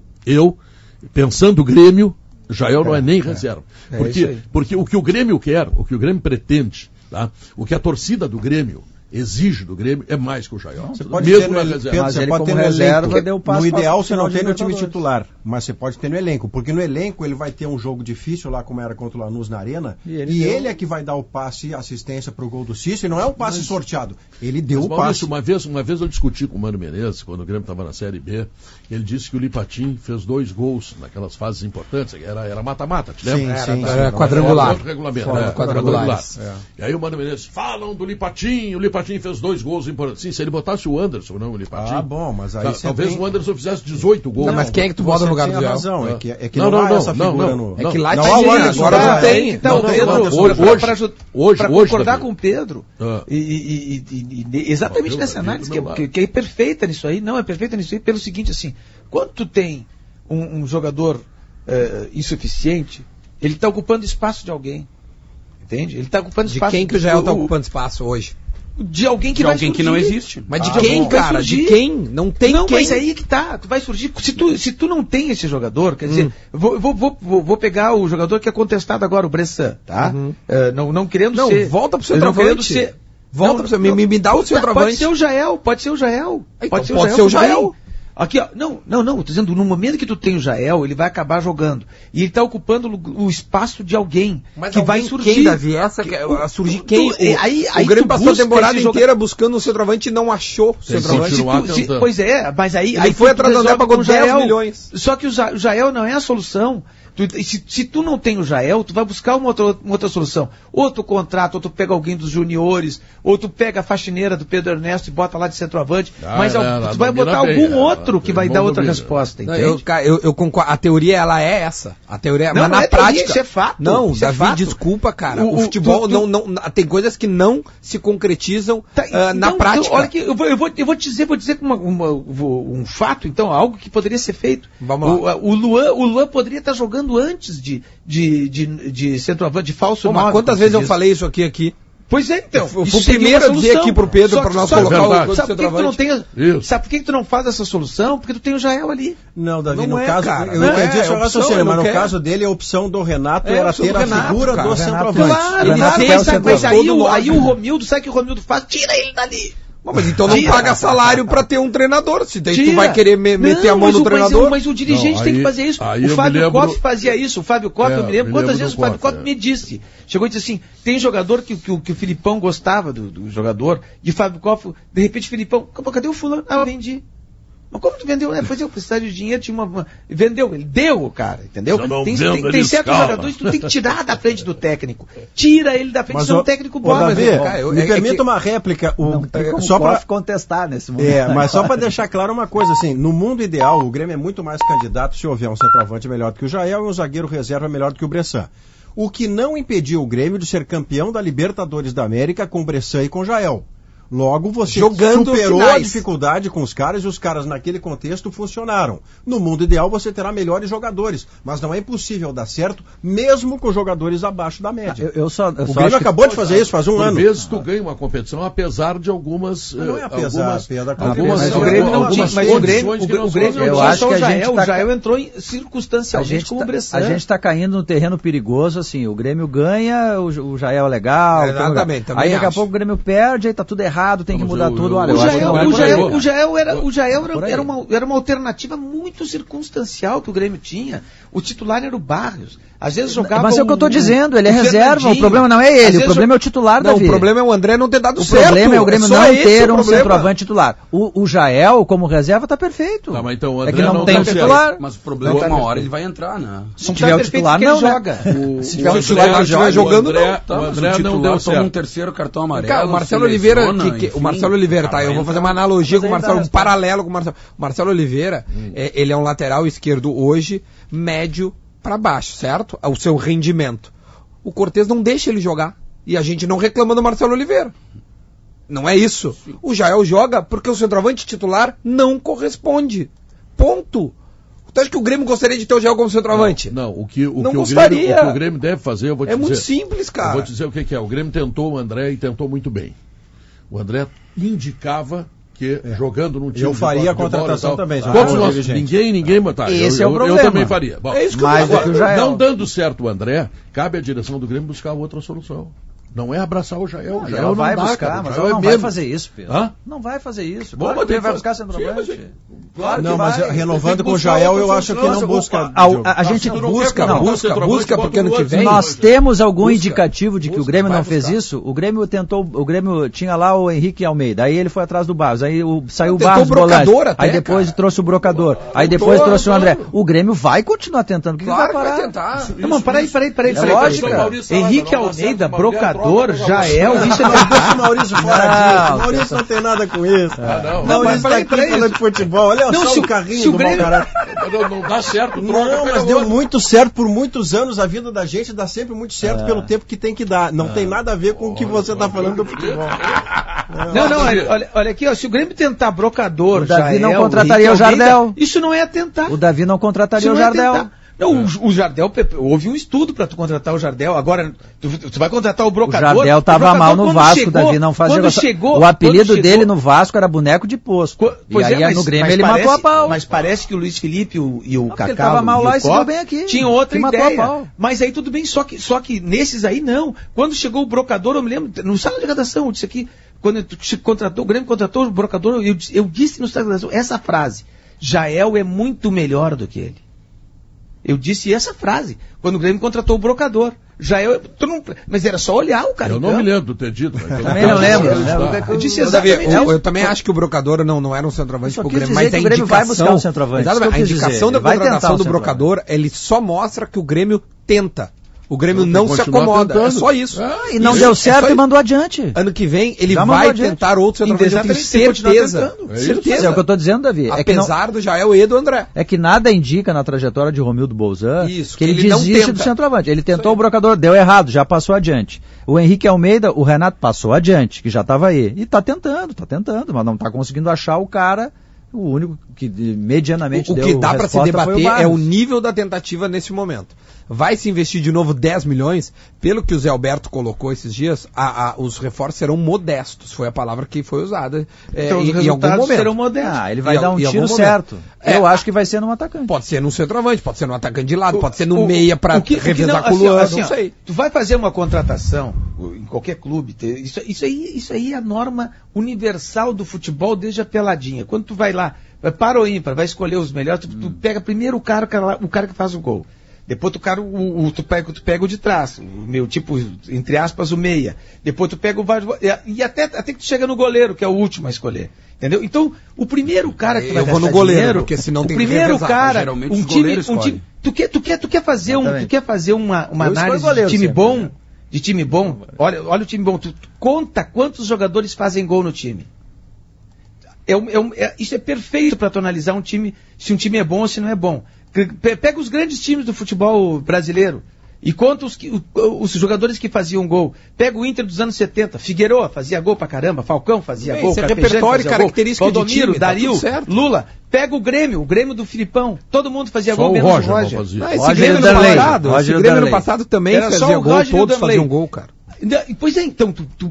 Pensando o Grêmio, Jael não é nem reserva. Porque o que o Grêmio quer, o que o Grêmio pretende, tá? O que a torcida do Grêmio exige do Grêmio é mais que o Jael. Você pode ter no elenco. No ideal você não tem no time titular, mas você pode ter no elenco, porque no elenco ele vai ter um jogo difícil lá como era contra o Lanús na Arena, e ele é que vai dar o passe e assistência pro gol do Cícero, e não é um passe sorteado. Ele deu o passe. Uma vez eu discuti com o Mano Menezes, quando o Grêmio estava na Série B, ele disse que o Lipatim fez 2 gols naquelas fases importantes, era mata-mata, te lembra? Sim. Era quadrangular. Quadrangular. E aí o Mano Menezes, falam do Lipatim, o Lipatim fez 2 gols importantes. Sim, se ele botasse o Anderson, não o Lipatim. Bom, mas aí talvez o Anderson fizesse 18 gols. Não, mas quem é que tu bota no lugar do Jael? É que não há essa figura no... É que lá tinha, agora não tem. Então, Pedro, para concordar com o Pedro, exatamente nessa análise, que é perfeita nisso aí, não é perfeita nisso aí, pelo seguinte, assim, quando tu tem um jogador insuficiente, ele está ocupando espaço de alguém. Entende? Ele está ocupando espaço. De quem que o Jael está ocupando espaço hoje? De alguém que vai surgir. Que não existe. Mas de quem, cara? De quem? Não tem quem. Não, mas aí que tá. Tu vai surgir. Se tu não tem esse jogador, quer dizer, vou pegar o jogador que é contestado agora, o Bressan, tá? Não querendo ser... Não, volta pro centroavante. Volta pro centroavante. Me dá o centroavante. Pode ser o Jael. Pode ser o Jael. Aqui, ó, não, tô dizendo, no momento que tu tem o Jael, ele vai acabar jogando. E ele tá ocupando o espaço de alguém. Mas que vai surgir. Quem, Davi? Surgir quem? O Grêmio passou a temporada inteira buscando um centroavante e não achou o centroavante. Pois é, mas aí... Ele foi atrás do André, pagou 10 milhões. Só que o Jael não é a solução. Se tu não tem o Jael, tu vai buscar uma outra solução. Ou tu contrata, ou tu pega alguém dos juniores, ou tu pega a faxineira do Pedro Ernesto e bota lá de centroavante. Mas tu vai botar algum outro que vai dar outra resposta, entende? Eu concordo. A teoria, ela é essa. A teoria, mas na prática... Isso é fato. Não, Davi, desculpa, cara. O futebol, tem coisas que não se concretizam na prática. Então, olha aqui, eu vou dizer um fato, então, algo que poderia ser feito. Vamos lá. O Luan poderia estar jogando antes de centroavante, de falso 9. Mas quantas vezes eu falei isso aqui? Pois é, então. Fui o primeiro a dizer aqui pro Pedro para nós colocar o sabe por que tu não tem? Sabe por que tu não faz essa solução? Porque tu tem o Jael ali. Não, Davi, no caso, cara, eu entendi o seu raciocínio, mas no caso dele, a opção do Renato era ter a figura do centroavante. Claro, mas aí o Romildo, sabe o que o Romildo faz? Tira ele dali. Mas então não paga salário pra ter um treinador. Se daí tu vai querer meter a mão no treinador. Mas o dirigente tem que fazer isso. O Fábio Koff fazia isso. O Fábio Koff, eu me lembro quantas vezes o Fábio Koff me disse. Chegou e disse assim: tem jogador que o Filipão gostava do jogador, e o Fábio Koff, de repente, o Filipão, cadê o fulano? Ah, eu vendi. Mas como tu vendeu? Pois eu precisava de dinheiro, tinha uma. Vendeu, ele deu o cara, entendeu? Tem certos jogadores que tu tem que tirar da frente do técnico. Tira ele da frente, senão o técnico bom. Me permita uma réplica. Só para contestar nesse momento. Mas só para deixar claro uma coisa, assim, no mundo ideal, o Grêmio é muito mais candidato se houver um centroavante melhor do que o Jael e um zagueiro reserva melhor do que o Bressan. O que não impediu o Grêmio de ser campeão da Libertadores da América com Bressan e com Jael. Logo, você superou a dificuldade com os caras e os caras naquele contexto funcionaram. No mundo ideal você terá melhores jogadores, mas não é impossível dar certo mesmo com jogadores abaixo da média. O Grêmio acabou de fazer isso faz um ano. Por vezes tu ganha uma competição apesar de algumas... Não é apesar, mas o Grêmio não tinha, mas o Grêmio não tinha só o Jael. O Jael entrou circunstancialmente como o Bressan. A gente está caindo no terreno perigoso, assim, o Grêmio ganha, o Jael é legal. Exatamente. Aí daqui a pouco o Grêmio perde, aí tá tudo errado. Tem que mudar tudo. Olha, o Jael era uma alternativa muito circunstancial que o Grêmio tinha. O titular era o Barrios. Às vezes jogava. Mas é o que eu estou dizendo, ele é reserva. O problema não é ele, o problema é o titular, Davi. O problema é o André não ter dado certo. O problema é o Grêmio não ter um centroavante titular. O Jael, como reserva, está perfeito. Tá, mas então o André é que não tem titular. Mas o problema é que uma hora ele vai entrar, né? Se tiver o titular, não joga. Se tiver o titular, estiver jogando, não. O André não deu certo. Um terceiro cartão amarelo. O Marcelo Oliveira, o Marcelo Oliveira, tá? Eu vou fazer uma analogia com o Marcelo, um paralelo com o Marcelo. O Marcelo Oliveira, ele é um lateral esquerdo hoje, médio para baixo, certo? O seu rendimento. O Cortez não deixa ele jogar. E a gente não reclama do Marcelo Oliveira. Não é isso. O Jael joga porque o centroavante titular não corresponde. Ponto. Tu acha que o Grêmio gostaria de ter o Jael como centroavante? Não, o que o Grêmio deve fazer, eu vou te dizer. É muito simples, cara. Eu vou te dizer o que é. O Grêmio tentou o André e tentou muito bem. O André indicava que jogando num time. Eu faria a contratação também. Todos nós, ninguém botar. Esse é o problema. Eu também faria. Bom, é isso que eu não dando certo o André, cabe à direção do Grêmio buscar outra solução. Não é abraçar o Jael. O Jael não vai dá, buscar, mas ela não vai fazer isso, Pedro. Hã? Não vai fazer isso. Bom, mas ele vai buscar centroavante. Claro não, mas renovando com o Jael, eu acho que não busca. A gente busca porque ano que vem. Nós temos algum indicativo de que o Grêmio não fez isso? O Grêmio tinha lá o Henrique Almeida, aí ele foi atrás do Barros, aí saiu o Barros do volante, aí depois trouxe o Brocador, aí depois trouxe o André. O Grêmio vai continuar tentando. Claro que vai tentar. Não, peraí. Lógica. Henrique Almeida, Brocador, Jael, isso é Maurício fora disso. Maurício não tem nada com isso. Maurício está aqui falando de futebol. Olha só o carrinho do mau caráter. Não dá certo. Não, mas deu muito certo por muitos anos. A vida da gente dá sempre muito certo pelo tempo que tem que dar. Não tem nada a ver com o que você está falando do futebol. Olha aqui, ó, se o Grêmio tentar Brocador, o Davi Jael, não contrataria o Jardel. Isso não é tentar. O Davi não contrataria o Jardel. Não, o Jardel, houve um estudo para tu contratar o Jardel. Agora, tu vai contratar o Brocador. O Jardel estava mal no Vasco, Davi não fazia. O apelido dele no Vasco era boneco de posto. E aí no Grêmio ele matou a pau. Mas parece que o Luiz Felipe e o Cacau estava mal lá e se deu bem aqui. Tinha outra ideia. Mas aí tudo bem, só que nesses aí não. Quando chegou o Brocador, eu me lembro, no sala de redação, eu disse aqui, quando o Grêmio contratou o Brocador, eu disse no sala de redação essa frase: Jael é muito melhor do que ele. Eu disse essa frase, quando o Grêmio contratou o Brocador. Mas era só olhar o cara. Eu não me lembro de ter dito. Também não lembro. Eu disse exatamente isso. Eu também acho que o Brocador não era um centroavante pro Grêmio, mas o Grêmio vai buscar um centroavante. A indicação da contratação do Brocador, ele só mostra que o Grêmio tenta. O Grêmio não se acomoda, tentando. É só isso. E não deu certo e mandou adiante. Ano que vem ele vai tentar outro centroavante, eu tenho certeza. É o que eu estou dizendo, Davi. Apesar do Jael e do André. É que nada indica na trajetória de Romildo Bolzan que ele desiste do centroavante. Ele tentou o Brocador, deu errado, já passou adiante. O Henrique Almeida, o Renato passou adiante, que já estava aí. E está tentando, mas não está conseguindo achar o cara, o único que medianamente o que dá para se debater é o nível da tentativa nesse momento. Vai se investir de novo 10 milhões? Pelo que o Zé Alberto colocou esses dias, os reforços serão modestos. Foi a palavra que foi usada então, os em algum momento. Serão modestos. Ele vai dar um tiro certo. Eu acho que vai ser num atacante. Pode ser num centroavante, pode ser num atacante de lado, pode ser no meia para revezar com o Luan, não sei. Tu vai fazer uma contratação em qualquer clube, isso aí é a norma universal do futebol desde a peladinha. Quando tu vai lá, para ou ímpar, vai escolher os melhores, tu pega primeiro o cara que faz o gol. Depois tu pega o de trás, entre aspas, o meia. Depois tu pega o e até que tu chega no goleiro, que é o último a escolher. Entendeu? Então, o primeiro cara que tu vai gastar no goleiro, dinheiro, porque senão tem o primeiro que cara, geralmente tu quer fazer uma análise de time bom, olha o time bom, tu conta quantos jogadores fazem gol no time. Isso é perfeito para tu analisar um time, se um time é bom ou se não é bom. Pega os grandes times do futebol brasileiro e conta os jogadores que faziam gol. Pega o Inter dos anos 70, Figueiredo fazia gol pra caramba, Falcão fazia gol, Carpegiani repertório, característica Valdomiro, de time, Dario, Lula. Pega o Grêmio do Filipão, todo mundo fazia gol, menos o Roger. Esse Grêmio no passado também fazia gol, todos faziam gol, cara. Pois é, então,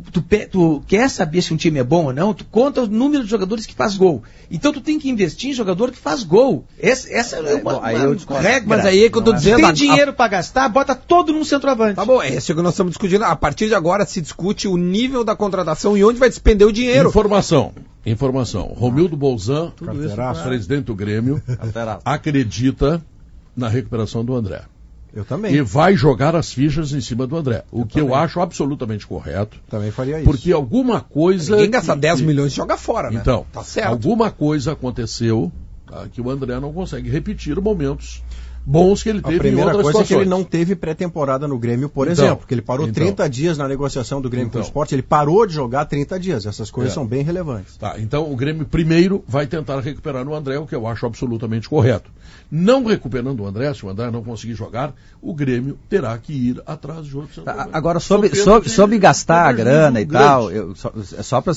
tu quer saber se um time é bom ou não, tu conta o número de jogadores que faz gol. Então tu tem que investir em jogador que faz gol. Essa é uma regra. Mas aí é que eu tô dizendo... Tem dinheiro pra gastar, bota todo num centroavante. Tá bom, é isso que nós estamos discutindo. A partir de agora se discute o nível da contratação e onde vai despender o dinheiro. Informação. Romildo Bolzan, presidente do Grêmio, acredita na recuperação do André. Eu também. E vai jogar as fichas em cima do André. O que eu acho absolutamente correto. Também faria isso. Porque alguma coisa... Ninguém gasta 10 milhões e joga fora, né? Então, tá certo. Alguma coisa aconteceu que o André não consegue repetir momentos bons que ele teve em outras situações. A primeira coisa é que ele não teve pré-temporada no Grêmio, por exemplo, porque ele parou 30 dias na negociação do Grêmio com o Sport, ele parou de jogar 30 dias. Essas coisas são bem relevantes. Tá, então o Grêmio primeiro vai tentar recuperar no André, o que eu acho absolutamente correto. Não recuperando o André, se o André não conseguir jogar, o Grêmio terá que ir atrás de outros. Agora, sobre gastar a grana e tal, só para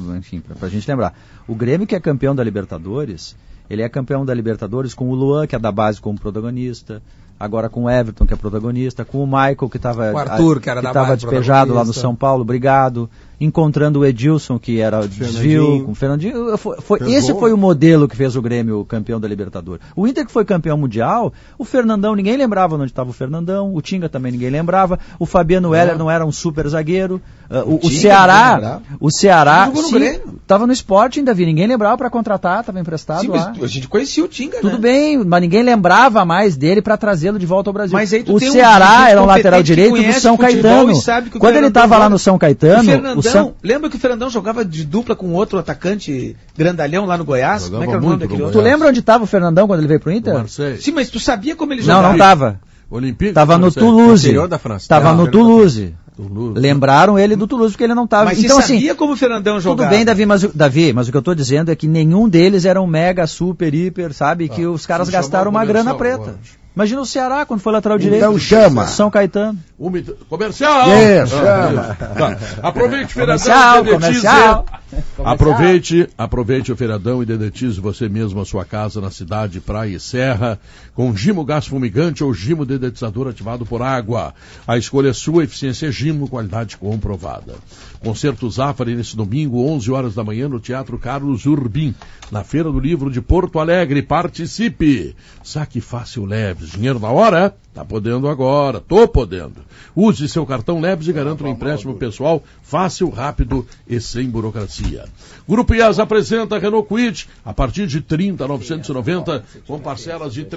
a gente lembrar, o Grêmio que é campeão da Libertadores, ele é campeão da Libertadores com o Luan, que é da base como protagonista, agora com o Everton, que é protagonista, com o Michael, que estava despejado lá no São Paulo, obrigado, encontrando o Edilson, que era desvio, com o Fernandinho. Esse foi o modelo que fez o Grêmio campeão da Libertadores. O Inter, que foi campeão mundial, o Fernandão, ninguém lembrava onde estava o Fernandão, o Tinga também ninguém lembrava, o Fabiano Heller não era um super zagueiro, o Ceará estava no Sport, ainda ninguém lembrava para contratar, estava emprestado. Sim, lá. A gente conhecia o Tinga, Tudo bem, mas ninguém lembrava mais dele para trazê-lo de volta ao Brasil. Mas aí o Ceará era um lateral direito do São Caetano. Quando ele estava lá no São Caetano... Lembra que o Fernandão jogava de dupla com outro atacante grandalhão lá no Goiás? Como é que era o nome daquele outro? Tu lembra onde estava o Fernandão quando ele veio pro Inter? Sim, mas tu sabia como ele jogava? Não estava. Estava no Toulouse. Estava no Toulouse. Lembraram ele do Toulouse porque ele não estava. Mas então, você sabia como o Fernandão jogava? Tudo bem, Davi, mas o que eu estou dizendo é que nenhum deles era um mega, super, hiper, sabe? Que os caras gastaram uma grana preta. Imagina o Ceará quando foi lateral direito. Então chama. São Caetano. Comercial! Chama. Tá. Aproveite, Comercial. Aproveite o feriadão e dedetize você mesmo a sua casa na cidade, praia e serra, com Gimo Gás Fumigante ou Gimo Dedetizador ativado por água. A escolha é sua, eficiência é Gimo, qualidade comprovada. Concerto Zafari nesse domingo, 11 horas da manhã, no Teatro Carlos Urbim, na Feira do Livro de Porto Alegre. Participe! Saque fácil Leves. Dinheiro na hora? Tá podendo agora. Tô podendo. Use seu cartão Leves e garanta um empréstimo pessoal fácil, rápido e sem burocracia. Grupo IAS apresenta Renault Kwid a partir de 30.990 com parcelas de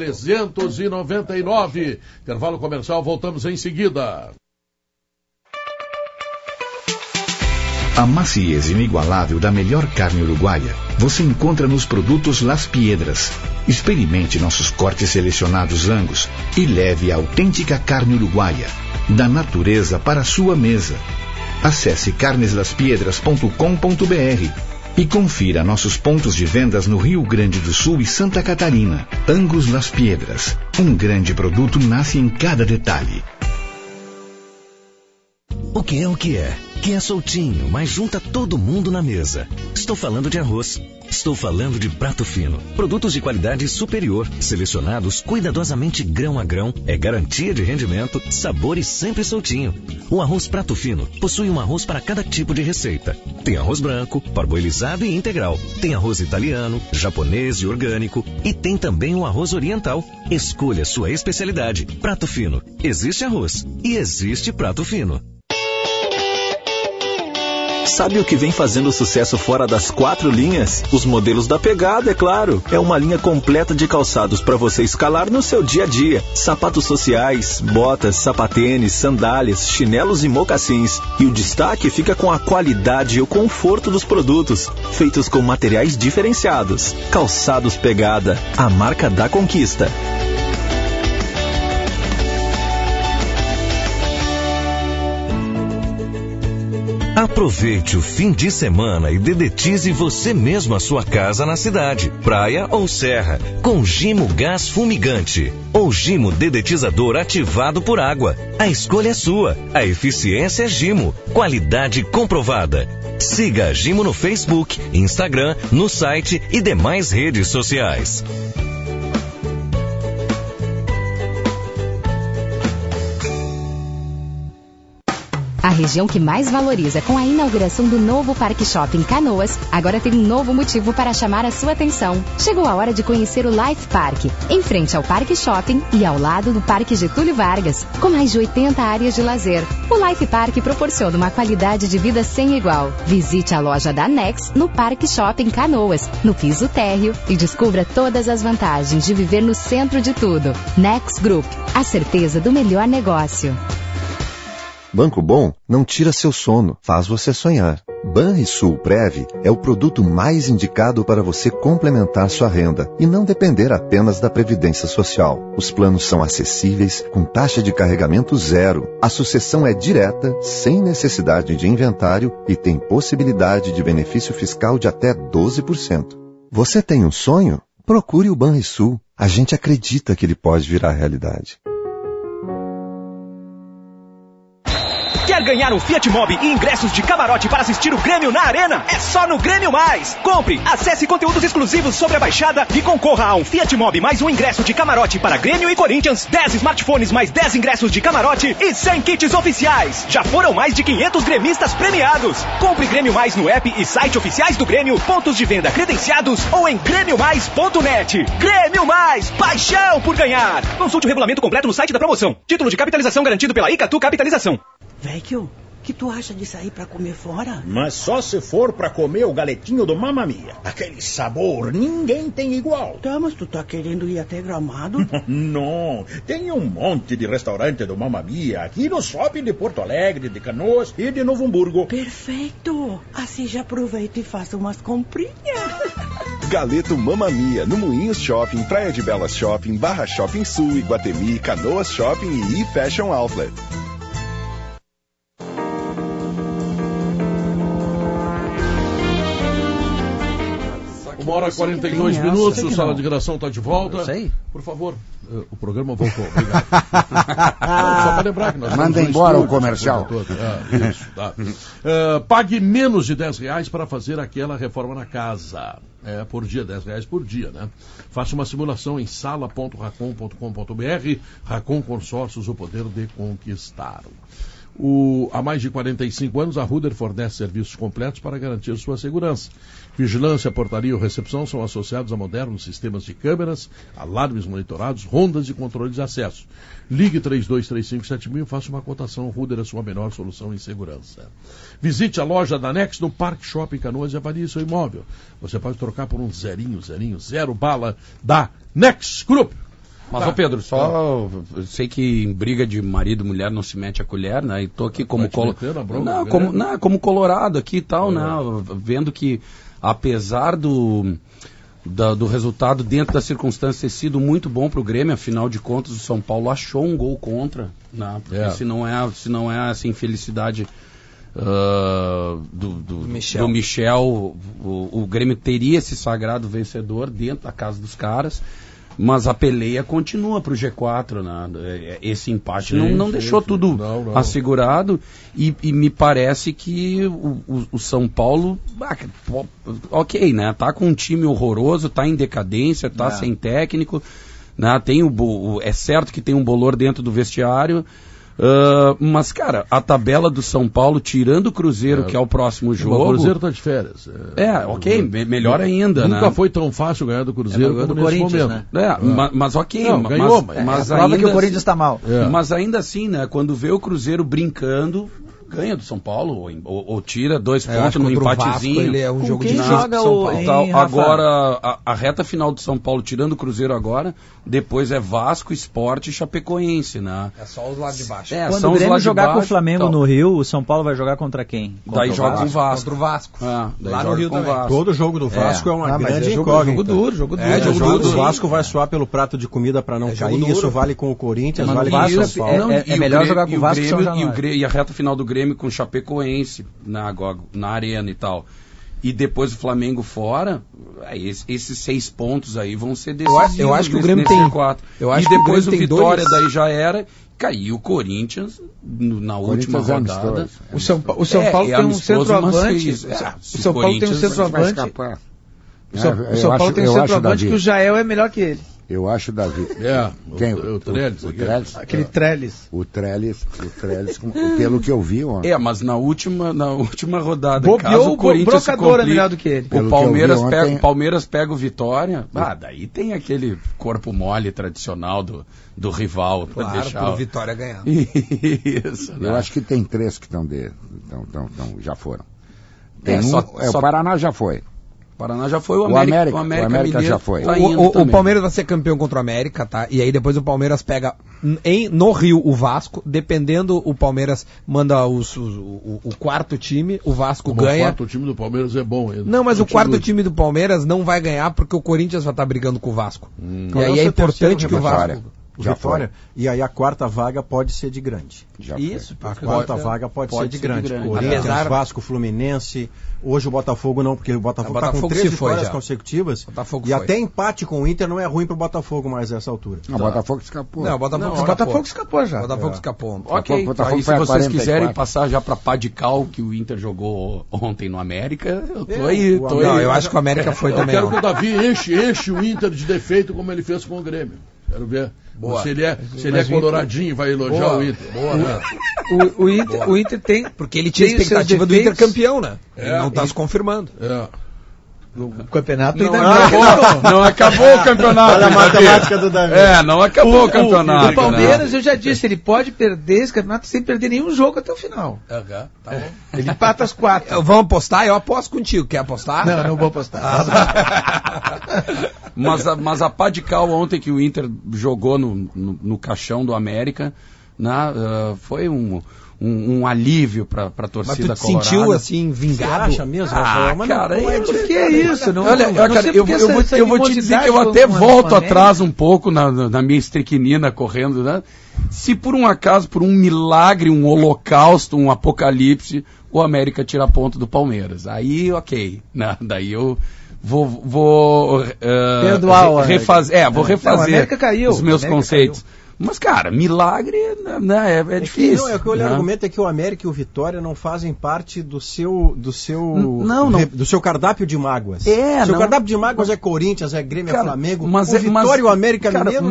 399. Intervalo comercial, voltamos em seguida. A maciez inigualável da melhor carne uruguaia você encontra nos produtos Las Piedras. Experimente nossos cortes selecionados Angus e leve a autêntica carne uruguaia, da natureza para a sua mesa. Acesse carneslaspiedras.com.br e confira nossos pontos de vendas no Rio Grande do Sul e Santa Catarina. Angus Las Piedras. Um grande produto nasce em cada detalhe. O que é o que é? que é soltinho, mas junta todo mundo na mesa. Estou falando de arroz. Estou falando de Prato Fino. Produtos de qualidade superior, selecionados cuidadosamente grão a grão, é garantia de rendimento, sabor e sempre soltinho. O arroz Prato Fino possui um arroz para cada tipo de receita. Tem arroz branco, parboilizado e integral. Tem arroz italiano, japonês e orgânico. E tem também o arroz oriental. Escolha sua especialidade. Prato Fino. Existe arroz e existe Prato Fino. Sabe o que vem fazendo sucesso fora das 4 linhas? Os modelos da Pegada, é claro. É uma linha completa de calçados para você escalar no seu dia a dia. Sapatos sociais, botas, sapatênis, sandálias, chinelos e mocassins. E o destaque fica com a qualidade e o conforto dos produtos, feitos com materiais diferenciados. Calçados Pegada, a marca da conquista. Aproveite o fim de semana e dedetize você mesmo a sua casa na cidade, praia ou serra, com Gimo Gás Fumigante ou Gimo Dedetizador ativado por água. A escolha é sua. A eficiência é Gimo. Qualidade comprovada. Siga a Gimo no Facebook, Instagram, no site e demais redes sociais. A região que mais valoriza com a inauguração do novo Parque Shopping Canoas, agora tem um novo motivo para chamar a sua atenção. Chegou a hora de conhecer o Life Park, em frente ao Parque Shopping e ao lado do Parque Getúlio Vargas, com mais de 80 áreas de lazer. O Life Park proporciona uma qualidade de vida sem igual. Visite a loja da Nex no Parque Shopping Canoas, no piso térreo, e descubra todas as vantagens de viver no centro de tudo. Nex Group, a certeza do melhor negócio. Banco Bom não tira seu sono, faz você sonhar. Banrisul Prev é o produto mais indicado para você complementar sua renda e não depender apenas da Previdência Social. Os planos são acessíveis, com taxa de carregamento zero. A sucessão é direta, sem necessidade de inventário e tem possibilidade de benefício fiscal de até 12%. Você tem um sonho? Procure o Banrisul. A gente acredita que ele pode virar realidade. Quer ganhar um Fiat Mobi e ingressos de camarote para assistir o Grêmio na Arena? É só no Grêmio Mais! Compre, acesse conteúdos exclusivos sobre a Baixada e concorra a um Fiat Mobi mais um ingresso de camarote para Grêmio e Corinthians, 10 smartphones mais 10 ingressos de camarote e 100 kits oficiais. Já foram mais de 500 gremistas premiados. Compre Grêmio Mais no app e site oficiais do Grêmio, pontos de venda credenciados ou em grêmiomais.net. Grêmio Mais, paixão por ganhar! Consulte o regulamento completo no site da promoção. Título de capitalização garantido pela Icatu Capitalização. Velho, que tu acha de sair pra comer fora? Mas só se for pra comer o galetinho do Mamma Mia. Aquele sabor, ninguém tem igual. Tá, mas tu tá querendo ir até Gramado? Não, tem um monte de restaurante do Mamma Mia aqui no shopping de Porto Alegre, de Canoas e de Novo Hamburgo. Perfeito, assim já aproveita e faça umas comprinhas. Galeto Mamma Mia, no Moinhos Shopping, Praia de Belas Shopping, Barra Shopping Sul, Iguatemi, Canoas Shopping e E-Fashion Outlet. 1h42, o Sala de Redação está de volta. Por favor, o programa voltou. Obrigado. Só para lembrar que nós manda embora o comercial. Isso, tá. Pague menos de R$10 para fazer aquela reforma na casa. Por dia, R$10 por dia, né? Faça uma simulação em sala.racon.com.br. Racon Consórcios, o poder de conquistar. Há mais de 45 anos, a Ruder fornece serviços completos para garantir sua segurança. Vigilância, portaria ou recepção são associados a modernos sistemas de câmeras, alarmes monitorados, rondas de controle de acesso. Ligue 32357000 e faça uma cotação. Ruder é a sua melhor solução em segurança. Visite a loja da Nex no Parque Shopping Canoas e avalie seu imóvel. Você pode trocar por um zero bala da Nex Group. Mas, ô Pedro, eu sei que em briga de marido e mulher não se mete a colher, né? E tô aqui como colorado aqui e tal, né? Vendo que, apesar do resultado dentro das circunstâncias ter sido muito bom pro Grêmio, afinal de contas o São Paulo achou um gol contra, né? Porque se não é essa infelicidade do Michel, o Grêmio teria se sagrado vencedor dentro da casa dos caras. Mas a peleia continua para o G4, né? Esse empate não deixou tudo assegurado e me parece que o São Paulo, ok, né? Tá com um time horroroso, tá em decadência, tá sem técnico, né? É certo que tem um bolor dentro do vestiário. Mas, cara, a tabela do São Paulo, tirando o Cruzeiro, que é o próximo jogo... O Cruzeiro está de férias. Ok, melhor ainda, nunca né? foi tão fácil ganhar do Cruzeiro como nesse momento. Né? Mas ok. Não, ganhou, mas prova que o Corinthians está mal. Mas ainda assim, né? Quando vê o Cruzeiro brincando... ganha do São Paulo ou tira 2 pontos no empatezinho. Vasco, ele é um jogo quem de joga São Paulo. Então, agora a reta final do São Paulo, tirando o Cruzeiro agora, depois é Vasco, Sport e Chapecoense, né? É só os lados de baixo. Quando o Grêmio jogar com o Flamengo no Rio, o São Paulo vai jogar contra quem? Daí joga com o Vasco. Contra o Vasco. Lá no Rio também. Todo jogo do Vasco é uma grande incógnita. Jogo duro. O Vasco vai suar pelo prato de comida para não cair. Isso vale com o Corinthians, vale com o São Paulo. É melhor jogar com o Vasco e a reta final do Grêmio com o Chapecoense na arena e tal. E depois o Flamengo fora, esses 6 pontos aí vão ser decisivos. Eu acho que o Grêmio tem 4. E depois o Vitória daí já era. Caiu o Corinthians na última rodada. O São Paulo tem um centroavante. O São Paulo tem um centroavante. O São Paulo tem um centroavante que o Jael é melhor que ele. Eu acho, Davi. Quem? O Trellis. Aquele Trellis. O Trellis, pelo que eu vi ontem. Mas na última rodada, caso o Corinthians se complique, é melhor do que ele. O Palmeiras pega o Vitória. Daí tem aquele corpo mole tradicional do rival para deixar o Vitória ganhar. Isso. Eu acho que tem 3 que já foram. O Paraná já foi. O Paraná já foi, o América já foi. Tá o Palmeiras vai ser campeão contra o América, tá? E aí depois o Palmeiras pega no Rio o Vasco, dependendo, o Palmeiras manda o quarto time, o Vasco ganha. O quarto time do Palmeiras é bom. Não, mas o quarto time do Palmeiras não vai ganhar porque o Corinthians vai estar brigando com o Vasco. E aí é importante que o Vasco... Vitória. E aí a quarta vaga pode ser de grande. A quarta vaga pode ser de grande. Corinthians, Vasco, Fluminense. Hoje o Botafogo não, porque o Botafogo está com 3 vitórias consecutivas. Até empate com o Inter não é ruim para o Botafogo mais nessa altura. O Botafogo escapou. Não, o Botafogo escapou já. O Botafogo escapou. Ok, aí se vocês quiserem passar já para Padical, que o Inter jogou ontem no América, eu tô aí. Não, eu acho que o América foi também. Eu quero que o Davi enche o Inter de defeito como ele fez com o Grêmio. Quero ver. Se ele é coloradinho, vai elogiar o Inter. O Inter tem... Porque ele tinha expectativa do Inter campeão, né? Ele não está se confirmando. O campeonato ainda não acabou o campeonato. Olha a matemática do Davi. Não acabou o campeonato. O Palmeiras, eu já disse, ele pode perder esse campeonato sem perder nenhum jogo até o final. Tá bom. Ele empata as 4. Vamos apostar? Eu aposto contigo. Quer apostar? Não vou apostar. Mas a Padical ontem que o Inter jogou no caixão do América, foi um alívio para a torcida colorada. Mas tu sentiu assim, vingado? Você acha mesmo? Cara, por que é isso? Eu vou te dizer que eu até volto atrás um pouco na minha estricnina correndo, né? Se por um acaso, por um milagre, um holocausto, um apocalipse, o América tira ponto do Palmeiras. Aí, ok. Daí eu vou refazer, os meus conceitos. Mas, cara, milagre é difícil. O que eu argumento é que o América e o Vitória não fazem parte do seu cardápio de mágoas. Seu cardápio de mágoas é Corinthians, é Grêmio, é Flamengo, Vitória e o América Mineiro.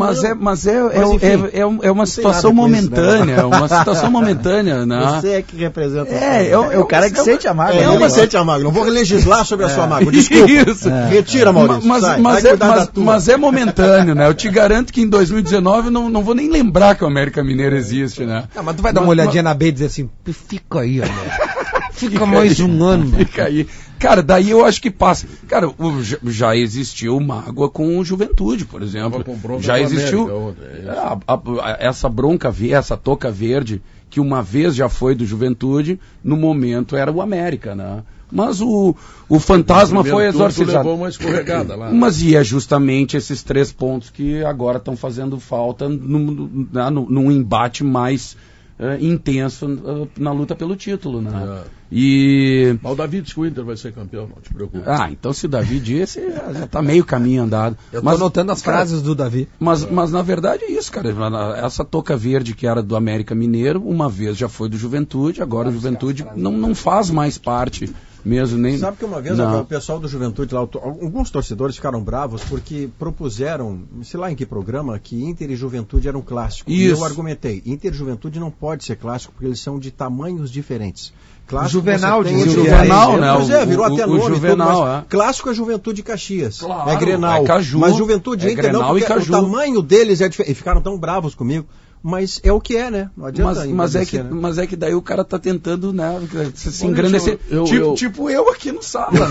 É uma situação momentânea. É uma situação momentânea. Você é que representa. É o cara que sente a mágoa. Ele sente a mágoa. Não vou legislar sobre a sua mágoa. Desculpa. Isso. Retira, Maurício. Mas é momentâneo, né? Eu te garanto que em 2019 não vou nem lembrar que o América Mineiro existe, né? Mas tu vai dar uma olhadinha na B e dizer assim, fica aí, América. Fica mais um ano. Fica aí. Cara, daí eu acho que passa. Cara, já existiu mágoa com o Juventude, por exemplo. Já existiu essa bronca verde, essa touca verde, que uma vez já foi do Juventude, no momento era o América, né? Mas o fantasma foi exorcizado. Levou uma escorregada lá. Mas é justamente esses 3 pontos que agora estão fazendo falta num embate mais intenso na luta pelo título, né? Mas o Davi diz que o Inter vai ser campeão, não te preocupe. Então se o Davi disse, já está meio caminho andado. Eu estou anotando as frases do Davi. Mas na verdade é isso, cara. Essa touca verde que era do América Mineiro, uma vez já foi do Juventude, agora o Juventude não faz mais parte mesmo. Nem... Sabe que uma vez o pessoal do Juventude lá, alguns torcedores ficaram bravos porque propuseram, sei lá em que programa, que Inter e Juventude eram clássicos. E eu argumentei, Inter e Juventude não pode ser clássico porque eles são de tamanhos diferentes. Clássico, Juvenal, né? Virou até nome. Juvenal, tudo, clássico é Juventude e Caxias. Claro, é Grenal. É Caju, mas Juventude e Inter não, porque o tamanho deles é diferente. E ficaram tão bravos comigo. Mas é o que é, né? Não adianta mas é que daí o cara tá tentando, né, se engrandecer. Tipo eu aqui no sala, né?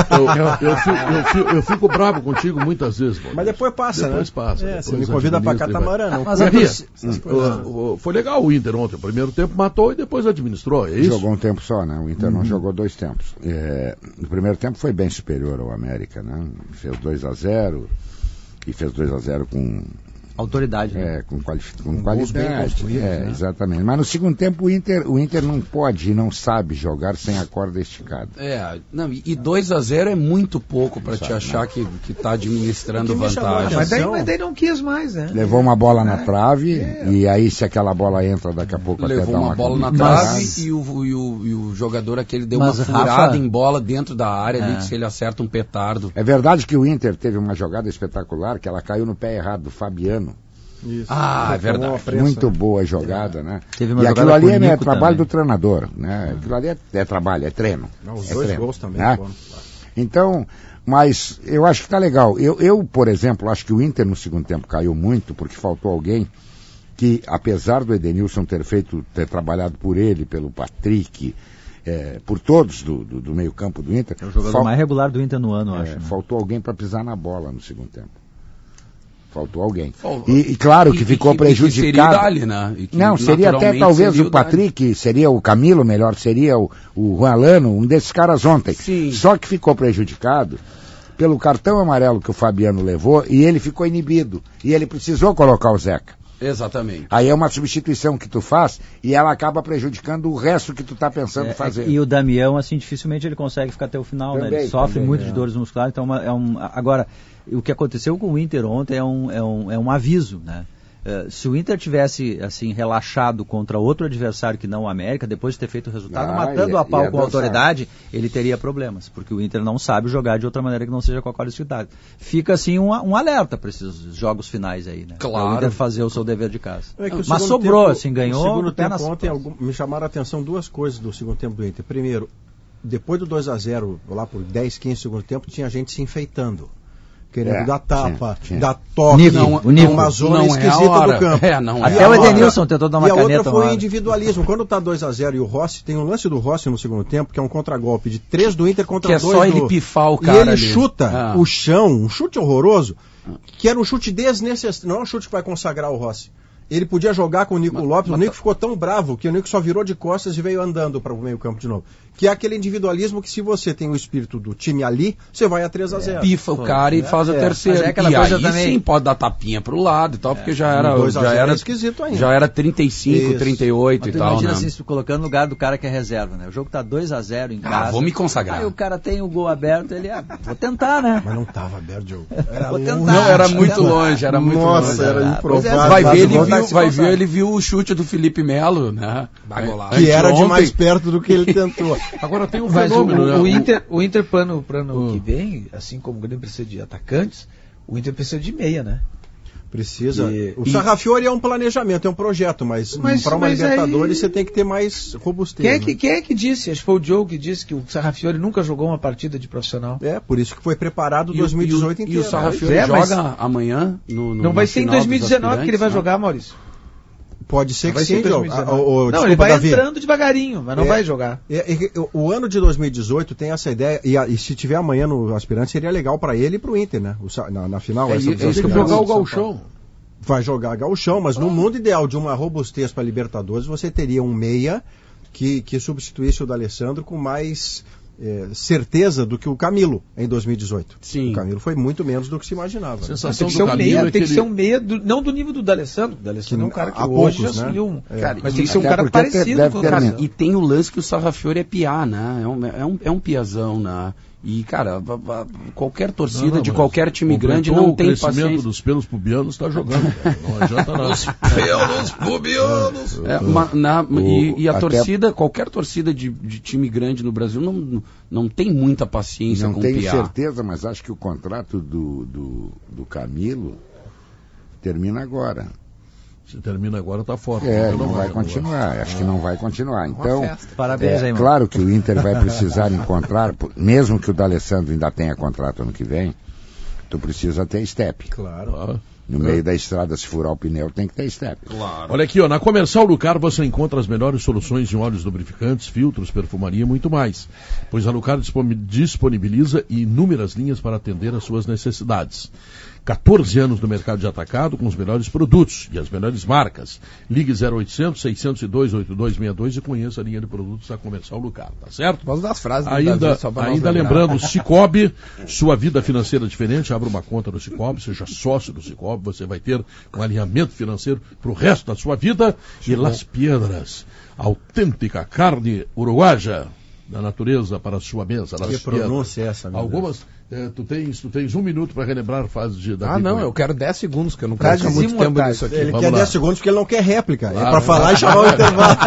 eu fico bravo contigo muitas vezes. Mas depois passa, depois né? Passa. Você me convida pra catamarã, não. Mas foi legal o Inter ontem. O primeiro tempo matou e depois administrou, é isso? Jogou um tempo só, né? O Inter não jogou 2 tempos. No primeiro tempo foi bem superior ao América, né? Fez 2-0 e fez 2-0 com... autoridade, né? Com qualidade. Né? Exatamente. Mas no segundo tempo o Inter não pode e não sabe jogar sem a corda esticada. E 2-0 é muito pouco para te achar que está administrando vantagem. Mas daí não quis mais, né? Levou uma bola na trave e aí se aquela bola entra daqui a pouco levou até dá uma bola na trave e o jogador aquele deu uma furada em bola dentro da área ali, que se ele acerta um petardo. É verdade que o Inter teve uma jogada espetacular que ela caiu no pé errado do Fabiano. Isso. É verdade. Muito boa jogada, né? E aquilo ali é trabalho do treinador, né? Aquilo ali é trabalho, é treino. Os 2 gols também. Né? Então, mas eu acho que tá legal. Eu, por exemplo, acho que o Inter no segundo tempo caiu muito porque faltou alguém que, apesar do Edenilson ter trabalhado por ele, pelo Patrick, por todos do meio campo do Inter. É o jogador mais regular do Inter no ano, acho. Né? Faltou alguém para pisar na bola no segundo tempo. Faltou alguém. E claro que ficou prejudicado. Dali, né? Não, seria até talvez o Patrick, seria o Camilo, melhor, seria o Juan Alano, um desses caras ontem. Sim. Só que ficou prejudicado pelo cartão amarelo que o Fabiano levou e ele ficou inibido. E ele precisou colocar o Zeca. Exatamente. Aí é uma substituição que tu faz e ela acaba prejudicando o resto que tu tá pensando fazer. E o Damião, assim, dificilmente ele consegue ficar até o final, também, né? Ele sofre muito de dores musculares, então agora, o que aconteceu com o Inter ontem é um aviso, né? Se o Inter tivesse assim relaxado contra outro adversário que não o América, depois de ter feito o resultado, matando a pau com a autoridade, ele teria problemas, porque o Inter não sabe jogar de outra maneira que não seja com a qualidade. Fica assim um alerta para esses jogos finais aí, né? Claro. O Inter fazer o seu dever de casa. Mas sobrou, assim, ganhou. No segundo tempo ontem me chamaram a atenção 2 coisas do segundo tempo do Inter. Primeiro, depois do 2-0, lá por 10, 15 segundo tempo, tinha gente se enfeitando. Querendo dar tapa, dar toque, uma zona esquisita do campo. Até o Edenilson tentou dar uma caneta. E a outra foi individualismo. Quando tá 2-0 e o Rossi, tem um lance do Rossi no segundo tempo, que é um contragolpe de 3 do Inter contra 2 do... Que é só ele pifar o cara. E ele chuta o chão, um chute horroroso, que era um chute desnecessário, não é um chute que vai consagrar o Rossi. Ele podia jogar com o Nico Lopes, o Nico ficou tão bravo que o Nico só virou de costas e veio andando para o meio campo de novo. Que é aquele individualismo que se você tem o espírito do time ali, você vai a 3-0. Pifa o cara e faz a terceira. Mas aquela coisa também... sim, pode dar tapinha pro lado e tal, porque já era esquisito ainda. Já era 35, 38 e tal, imagina né? Assim, se colocando no lugar do cara que é reserva, né? O jogo tá 2-0 em casa. Vou me consagrar. Aí o cara tem o gol aberto, ele vou tentar, né? Mas não tava aberto, Diogo. Vou tentar. Não, era muito longe, era muito longe. Nossa, era improvável. Vai ver, ele viu o chute do Felipe Melo, né? Que era de mais perto do que ele tentou. Agora tem um fenômeno, né? O Inter plano que vem, assim como o Grêmio precisa de atacantes, o Inter precisa de meia, né? Precisa. O Sarrafiori é um planejamento, é um projeto, mas para uma Libertadores você tem que ter mais robustez. Quem é que disse? Acho que foi o Diogo que disse que o Sarrafiori nunca jogou uma partida de profissional. Por isso que foi preparado 2018 inteiro. E o Sarrafiori joga amanhã não vai ser em 2019 que ele vai jogar, Maurício. Pode ser que sim, não, ele vai entrando devagarinho, mas não vai jogar. O ano de 2018 tem essa ideia, e se tiver amanhã no aspirante, seria legal para ele e para o Inter, né? Na final. Ele vai jogar o gauchão. Vai jogar gauchão, mas no mundo ideal de uma robustez para Libertadores, você teria um meia que substituísse o D'Alessandro com mais certeza do que o Camilo em 2018. Sim. O Camilo foi muito menos do que se imaginava. Tem que ser um meia, tem que ser um meia, não do nível do D'Alessandro. O D'Alessandro é um cara que hoje já subiu Cara, mas tem que ser um cara parecido com o cara. E tem o lance que o Sarrafiore é piá, né? É um piazão, né? E, cara, qualquer torcida de qualquer time grande não tem paciência. O crescimento dos pelos pubianos está jogando, cara. Não adianta nada. Os pelos pubianos! E a torcida, qualquer torcida de time grande no Brasil não tem muita paciência com o piá. Não tenho certeza, mas acho que o contrato do Camilo termina agora. Se termina agora, tá fora. Não vai continuar. Acho que não vai continuar. Então, parabéns aí, mano. Claro que o Inter vai precisar encontrar, mesmo que o D'Alessandro ainda tenha contrato ano que vem, tu precisa ter step. Claro. No meio da estrada, se furar o pneu, tem que ter step. Claro. Olha aqui, na Comercial Lucar você encontra as melhores soluções em óleos lubrificantes, filtros, perfumaria e muito mais. Pois a Lucar disponibiliza inúmeras linhas para atender às suas necessidades. 14 anos no mercado de atacado com os melhores produtos e as melhores marcas. Ligue 0800 602 8262 e conheça a linha de produtos da Comercial Lucar, tá certo? Vamos dar as frases. Ainda lembrando, Cicobi, sua vida financeira diferente, abra uma conta no Cicobi, seja sócio do Cicobi, você vai ter um alinhamento financeiro para o resto da sua vida. E Las Piedras, autêntica carne uruguaia da natureza para a sua mesa. Que pronúncia é essa, meu Algumas... Tu tens 1 minuto para relembrar fases de Davi. Eu quero 10 segundos, que eu não quero ficar muito tempo nisso aqui. Ele quer 10 segundos porque ele não quer réplica. É para falar e chamar o intervalo.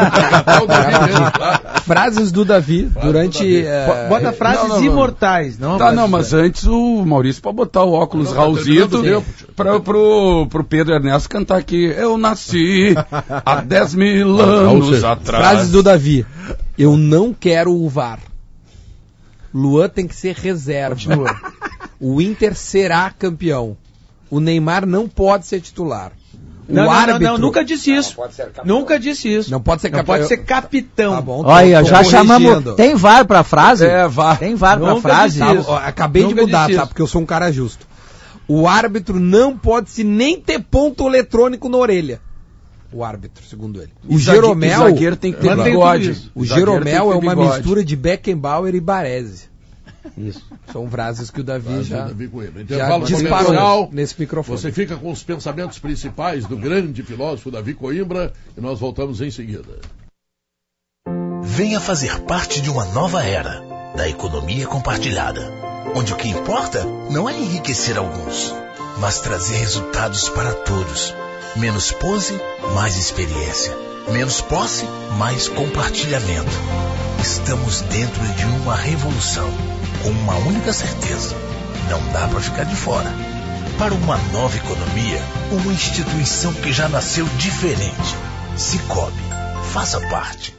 Frases do Davi durante... Bota frases imortais. Mas antes o Maurício pode botar o óculos Raulzito pro Pedro Ernesto cantar aqui. Eu nasci há 10 mil anos atrás. Frases do Davi. Eu não quero o VAR. Luan tem que ser reserva. Continua. O Inter será campeão. O Neymar não pode ser titular. Não, nunca disse isso. Nunca disse isso. Não pode ser capitão. Pode ser capitão. Tá bom, olha, já chamamos. Tem VAR pra frase? VAR. Tem VAR pra frase? Acabei de mudar, tá? Porque eu sou um cara justo. O árbitro não pode se nem ter ponto eletrônico na orelha. O árbitro, segundo ele. O Jeromel... O zagueiro tem que ter bigode. O Jeromel é uma mistura de Beckenbauer e Baresi. Isso. São frases que o Davi já disparou nesse microfone. Você fica com os pensamentos principais do grande filósofo Davi Coimbra e nós voltamos em seguida. Venha fazer parte de uma nova era da economia compartilhada, onde o que importa não é enriquecer alguns, mas trazer resultados para todos. Menos pose, mais experiência. Menos posse, mais compartilhamento. Estamos dentro de uma revolução, com uma única certeza: não dá para ficar de fora. Para uma nova economia, uma instituição que já nasceu diferente. Cicobi, faça parte.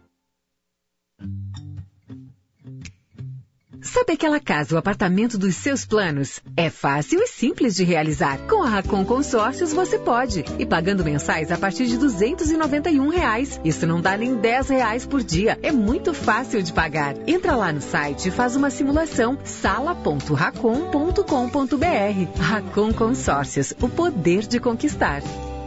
Sabe aquela casa ou apartamento dos seus planos? É fácil e simples de realizar. Com a Racon Consórcios você pode. E pagando mensais a partir de R$ 291. Isso não dá nem R$10 por dia. É muito fácil de pagar. Entra lá no site e faz uma simulação. sala.racon.com.br. Racon Consórcios, o poder de conquistar.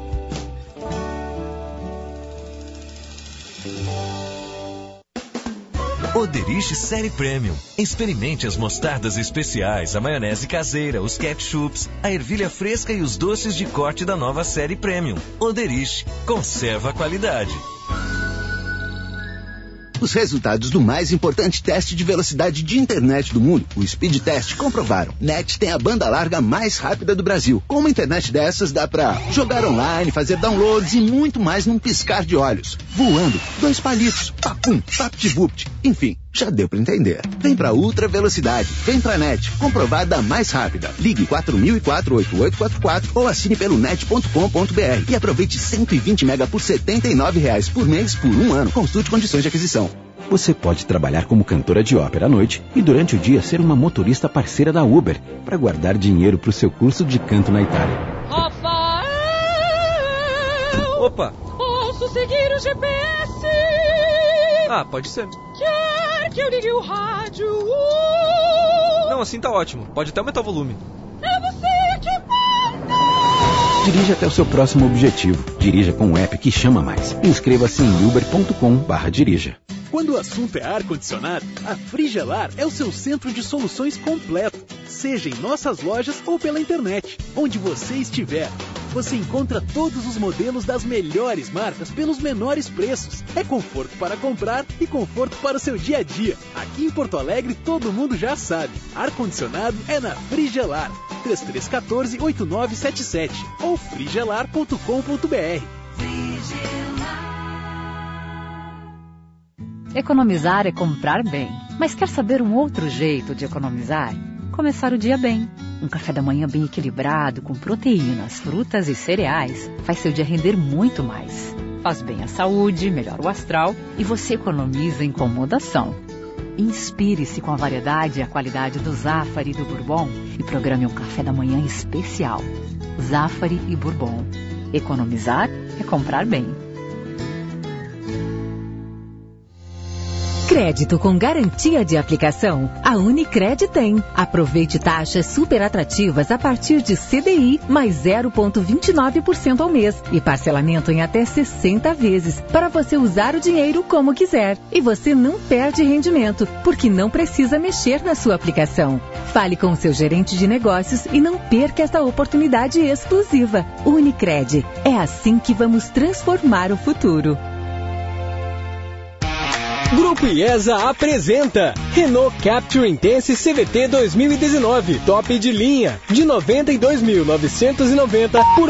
Oderich Série Premium. Experimente as mostardas especiais, a maionese caseira, os ketchups, a ervilha fresca e os doces de corte da nova Série Premium. Oderich, conserva a qualidade. Os resultados do mais importante teste de velocidade de internet do mundo, o Speed Test, comprovaram. NET tem a banda larga mais rápida do Brasil. Com uma internet dessas dá pra jogar online, fazer downloads e muito mais num piscar de olhos. Voando, 2 palitos, papum, papt-vupt, enfim, já deu pra entender. Vem pra ultra velocidade, vem pra NET, comprovada a mais rápida. Ligue 4004-8844 ou assine pelo net.com.br e aproveite 120 mega por R$ 79 por mês por 1 ano. Consulte condições de aquisição. Você pode trabalhar como cantora de ópera à noite e durante o dia ser uma motorista parceira da Uber para guardar dinheiro para o seu curso de canto na Itália. Rafael! Opa! Posso seguir o GPS? Ah, pode ser. Quer que eu ligue o rádio? Não, assim tá ótimo. Pode até aumentar o volume. É você que manda! Dirija até o seu próximo objetivo. Dirija com o app que chama mais. Inscreva-se em uber.com/dirija. Quando o assunto é ar-condicionado, a Frigelar é o seu centro de soluções completo, seja em nossas lojas ou pela internet. Onde você estiver, você encontra todos os modelos das melhores marcas pelos menores preços. É conforto para comprar e conforto para o seu dia a dia. Aqui em Porto Alegre, todo mundo já sabe. Ar-condicionado é na Frigelar. 3314-8977 ou frigelar.com.br. Economizar é comprar bem. Mas quer saber um outro jeito de economizar? Começar o dia bem. Um café da manhã bem equilibrado, com proteínas, frutas e cereais, faz seu dia render muito mais. Faz bem à saúde, melhora o astral e você economiza incomodação. Inspire-se com a variedade e a qualidade do Zafari e do Bourbon e programe um café da manhã especial. Zafari e Bourbon. Economizar é comprar bem. Crédito com garantia de aplicação? A Unicred tem. Aproveite taxas super atrativas a partir de CDI mais 0,29% ao mês e parcelamento em até 60 vezes para você usar o dinheiro como quiser. E você não perde rendimento, porque não precisa mexer na sua aplicação. Fale com o seu gerente de negócios e não perca esta oportunidade exclusiva. Unicred. É assim que vamos transformar o futuro. Grupo IESA apresenta Renault Captur Intense CVT 2019, top de linha, de 92.990 por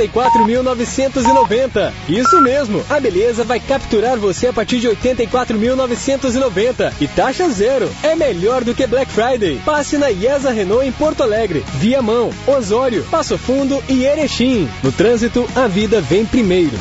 84.990. Isso mesmo, a beleza vai capturar você a partir de 84.990 e taxa zero. É melhor do que Black Friday. Passe na IESA Renault em Porto Alegre, Viamão, Osório, Passo Fundo e Erechim. No trânsito, a vida vem primeiro.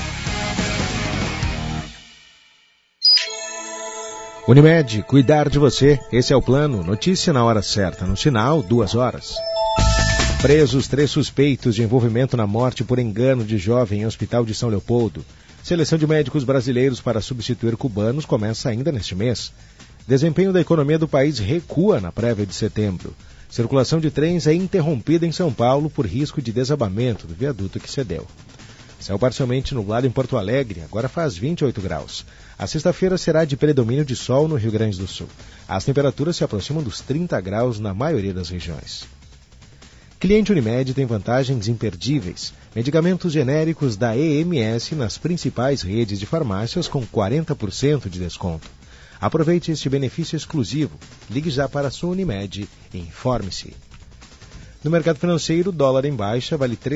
Unimed, cuidar de você, esse é o plano. Notícia na hora certa, no sinal, 2 horas. Presos 3 suspeitos de envolvimento na morte por engano de jovem em hospital de São Leopoldo. Seleção de médicos brasileiros para substituir cubanos começa ainda neste mês. Desempenho da economia do país recua na prévia de setembro. Circulação de trens é interrompida em São Paulo por risco de desabamento do viaduto que cedeu. Céu parcialmente nublado em Porto Alegre, agora faz 28 graus. A sexta-feira será de predomínio de sol no Rio Grande do Sul. As temperaturas se aproximam dos 30 graus na maioria das regiões. Cliente Unimed tem vantagens imperdíveis. Medicamentos genéricos da EMS nas principais redes de farmácias com 40% de desconto. Aproveite este benefício exclusivo. Ligue já para a sua Unimed e informe-se. No mercado financeiro, o dólar em baixa vale R$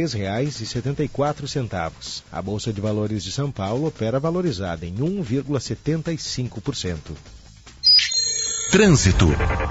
3,74. A Bolsa de Valores de São Paulo opera valorizada em 1,75%. Trânsito.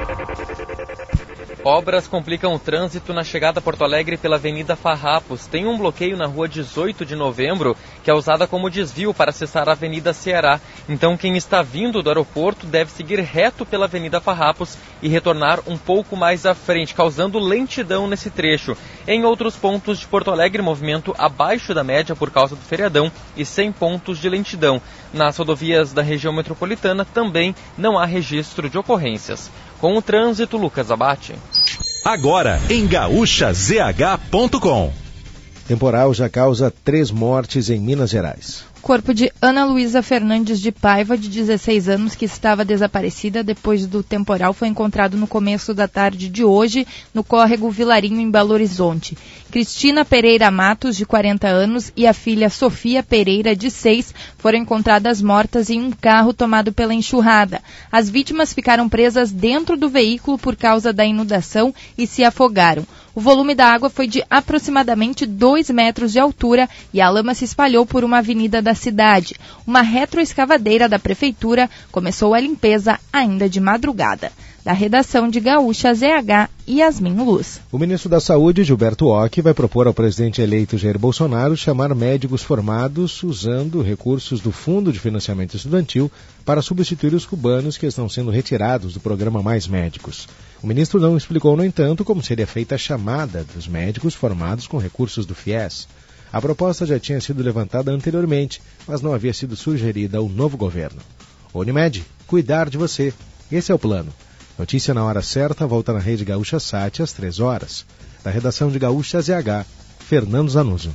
Obras complicam o trânsito na chegada a Porto Alegre pela Avenida Farrapos. Tem um bloqueio na rua 18 de novembro, que é usada como desvio para acessar a Avenida Ceará. Então quem está vindo do aeroporto deve seguir reto pela Avenida Farrapos e retornar um pouco mais à frente, causando lentidão nesse trecho. Em outros pontos de Porto Alegre, movimento abaixo da média por causa do feriadão e sem pontos de lentidão. Nas rodovias da região metropolitana também não há registro de ocorrências. Com o trânsito, Lucas Abate. Agora, em gaúchazh.com. Temporal já causa 3 mortes em Minas Gerais. Corpo de Ana Luísa Fernandes de Paiva, de 16 anos, que estava desaparecida depois do temporal, foi encontrado no começo da tarde de hoje, no córrego Vilarinho, em Belo Horizonte. Cristina Pereira Matos, de 40 anos, e a filha Sofia Pereira, de 6, foram encontradas mortas em um carro tomado pela enxurrada. As vítimas ficaram presas dentro do veículo por causa da inundação e se afogaram. O volume da água foi de aproximadamente 2 metros de altura e a lama se espalhou por uma avenida da cidade. Uma retroescavadeira da prefeitura começou a limpeza ainda de madrugada. Da redação de Gaúcha ZH, Yasmin Luz. O ministro da Saúde, Gilberto Ock, vai propor ao presidente eleito Jair Bolsonaro chamar médicos formados usando recursos do Fundo de Financiamento Estudantil para substituir os cubanos que estão sendo retirados do programa Mais Médicos. O ministro não explicou, no entanto, como seria feita a chamada dos médicos formados com recursos do FIES. A proposta já tinha sido levantada anteriormente, mas não havia sido sugerida ao novo governo. Unimed, cuidar de você. Esse é o plano. Notícia na hora certa volta na Rede Gaúcha Sat às 3 horas. Da redação de Gaúcha ZH, Fernando Zanuso.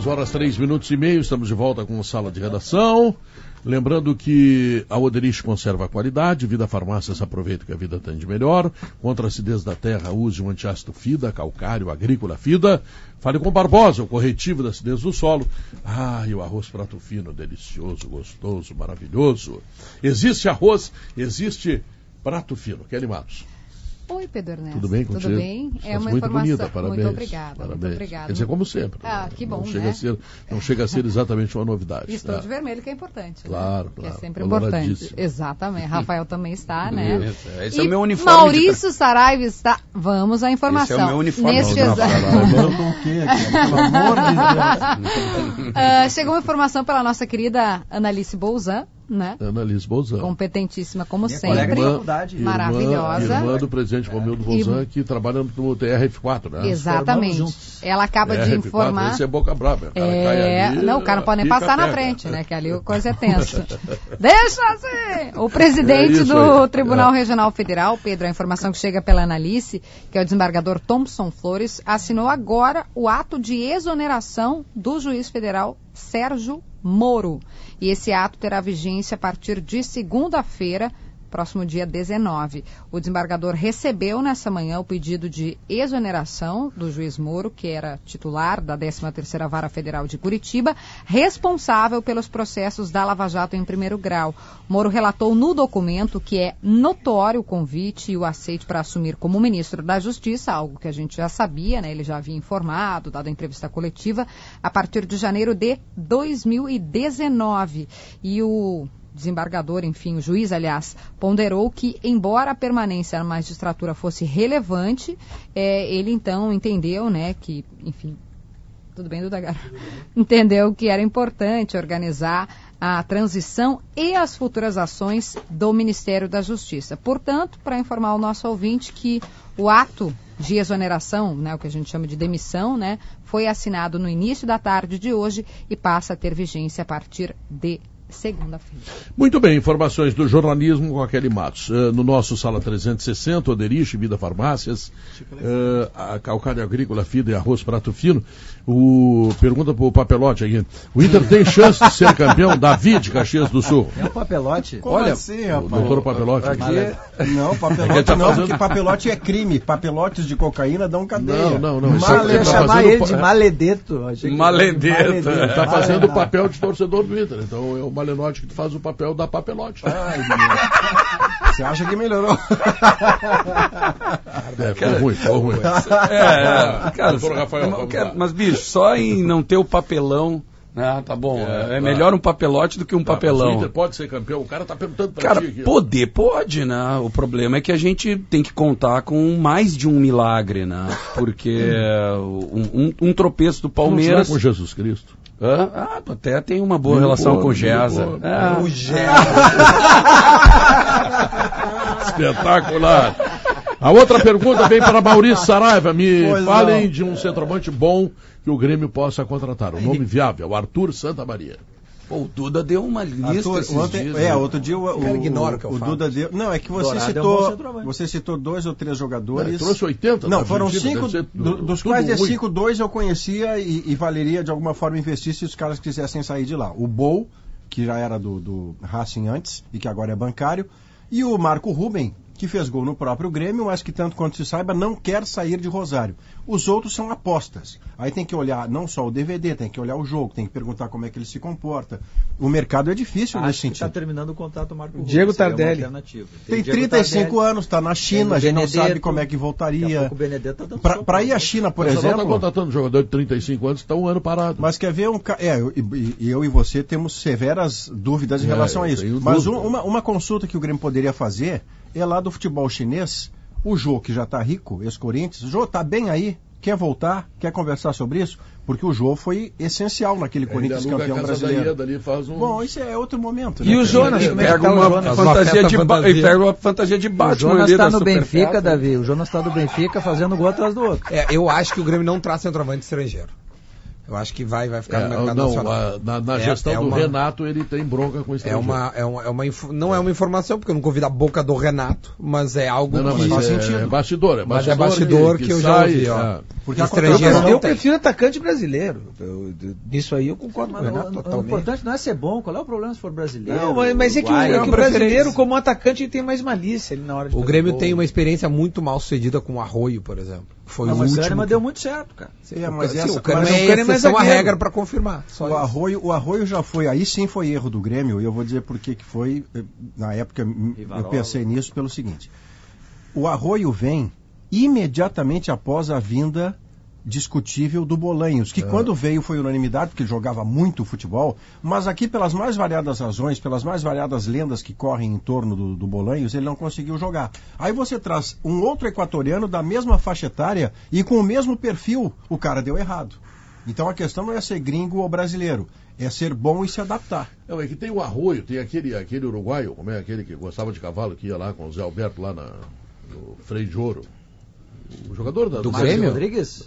horas 3:30, estamos de volta com a Sala de Redação. Lembrando que a Oderich conserva a qualidade, Vida Farmácias aproveita que a vida tem de melhor. Contra a acidez da terra, use um antiácido Fida, calcário, agrícola Fida. Fale com Barbosa, o corretivo da acidez do solo. E o arroz prato fino, delicioso, gostoso, maravilhoso. Existe arroz, existe prato fino. Kelly Matos. Oi, Pedro Ernesto. Tudo bem contigo? Tudo bem? É uma muito informação. Bonita, parabéns. Muito obrigada. Parabéns. Muito obrigada. Quer dizer, como sempre. Que bom, não chega a ser exatamente uma novidade. Estou de vermelho, que é importante. Claro, Que é sempre importante. Exatamente. Rafael também está, né? Esse é o meu uniforme. Maurício Saraiva está. Vamos à informação. Esse é o meu uniforme. Neste chegou uma informação pela nossa querida Analice Bolzan, né? Analice Bolzan. Competentíssima como sempre. Maravilhosa. Irmã do presidente Romildo Bolzan, que trabalha no TRF4, né? Exatamente. Ela acaba de informar. Esse é boca braba. Não, o cara não pode nem passar na frente, né? Que ali a coisa é tensa. Deixa assim! O presidente do Tribunal Regional Federal, Pedro, a informação que chega pela Analice, que é o desembargador Thompson Flores, assinou agora o ato de exoneração do juiz federal Sérgio Moro. E esse ato terá vigência a partir de segunda-feira, próximo dia 19. O desembargador recebeu nessa manhã o pedido de exoneração do juiz Moro, que era titular da 13ª Vara Federal de Curitiba, responsável pelos processos da Lava Jato em primeiro grau. Moro relatou no documento que é notório o convite e o aceite para assumir como ministro da Justiça, algo que a gente já sabia, né? Ele já havia informado, dado a entrevista coletiva, a partir de janeiro de 2019. E o desembargador, enfim, o juiz, aliás, ponderou que, embora a permanência na magistratura fosse relevante, ele então entendeu, né, que, enfim, tudo bem, Duda Garra? Entendeu que era importante organizar a transição e as futuras ações do Ministério da Justiça. Portanto, para informar o nosso ouvinte que o ato de exoneração, né, o que a gente chama de demissão, né, foi assinado no início da tarde de hoje e passa a ter vigência a partir de segunda-feira. Muito bem, informações do jornalismo com a Kelly Matos. No nosso Sala 360, Oderich, Vida Farmácias, a calcário agrícola Fida e arroz prato fino. Pergunta pro Papelote aí. O Inter tem chance de ser campeão? Davi de Caxias do Sul. É o Papelote? Como olha, assim, rapaz? O doutor Papelote. Não, Papelote não, porque Papelote é crime. Papelotes de cocaína dão cadeia. Não. Ia chamar ele de maledeto. Maledeto. Ele tá fazendo o papel de torcedor do Inter. Então é o Malenotti que faz o papel da Papelote. Ai, você acha que melhorou? Ficou ruim. Cara, mas bicho, só em não ter o papelão, né, tá bom. É melhor um papelote do que um papelão. O Inter pode ser campeão? O cara tá perguntando pra ti aqui. Pode, né? O problema é que a gente tem que contar com mais de um milagre, né? Porque um tropeço do Palmeiras... Não com Jesus Cristo. Até tem uma boa relação com o Gesa. O Gesa. Espetacular. A outra pergunta vem para Maurício Saraiva. Falem de um centroavante bom que o Grêmio possa contratar. O nome viável, Arthur Santa Maria. O Duda deu uma lista outro dia o Duda deu... Não, é que você citou 2 ou 3 jogadores... Ele trouxe 80. Não, foram 5, dos quais de 5, 2 eu conhecia e valeria de alguma forma investir se os caras quisessem sair de lá. O Bol, que já era do Racing antes e que agora é bancário, e o Marco Ruben, que fez gol no próprio Grêmio, mas que, tanto quanto se saiba, não quer sair de Rosário. Os outros são apostas. Aí tem que olhar não só o DVD, tem que olhar o jogo, tem que perguntar como é que ele se comporta. O mercado é difícil nesse sentido. Está terminando o contrato do Marco Rubens. Diego Tardelli. Tem 35 anos, está na China, a gente não sabe como é que voltaria. Para ir à China, por exemplo... Está contratando um jogador de 35 anos, está um ano parado. Mas quer ver eu e você temos severas dúvidas em relação a isso. Mas uma consulta que o Grêmio poderia fazer é lá do futebol chinês, o Jô, que já está rico, ex-Corinthians. Jô, tá bem aí? Quer voltar? Quer conversar sobre isso? Porque o Jô foi essencial naquele Corinthians campeão brasileiro. Bom, isso é outro momento. E né? O Jonas, pega uma fantasia de Batman. O Jonas está no Benfica, Davi. O Jonas está do Benfica fazendo gol atrás do outro. Eu acho que o Grêmio não traz centroavante estrangeiro. Eu acho que vai ficar no mercado nacional. Na gestão do Renato, ele tem bronca com o estrangeiro. Não é uma informação, porque eu nunca ouvi da boca do Renato, mas é algo que faz sentido. É bastidor. Mas é bastidor que eu já ouvi. Porque estrangeiro eu prefiro atacante brasileiro. Nisso aí eu concordo com o Renato totalmente. O importante não é ser bom. Qual é o problema se for brasileiro? Não, mas é que o brasileiro, como atacante, ele tem mais malícia ali na hora de o Grêmio tem uma experiência muito mal sucedida com o Arroio, por exemplo. Foi o último. Mas deu muito certo, cara. O Kahneman é exceção à regra para confirmar. O Arroio já foi, aí sim foi erro do Grêmio, e eu vou dizer por que foi. Na época eu pensei nisso pelo seguinte: o Arroio vem imediatamente após a vinda discutível do Bolanhos, que quando veio foi unanimidade, porque ele jogava muito futebol, mas aqui pelas mais variadas razões, pelas mais variadas lendas que correm em torno do Bolanhos, ele não conseguiu jogar. Aí você traz um outro equatoriano da mesma faixa etária e com o mesmo perfil, o cara deu errado. Então a questão não é ser gringo ou brasileiro, é ser bom e se adaptar. É que tem o Arroio, tem aquele uruguaio, como é aquele que gostava de cavalo, que ia lá com o Zé Alberto lá no Freio de Ouro. O jogador do Grêmio? Rodrigues?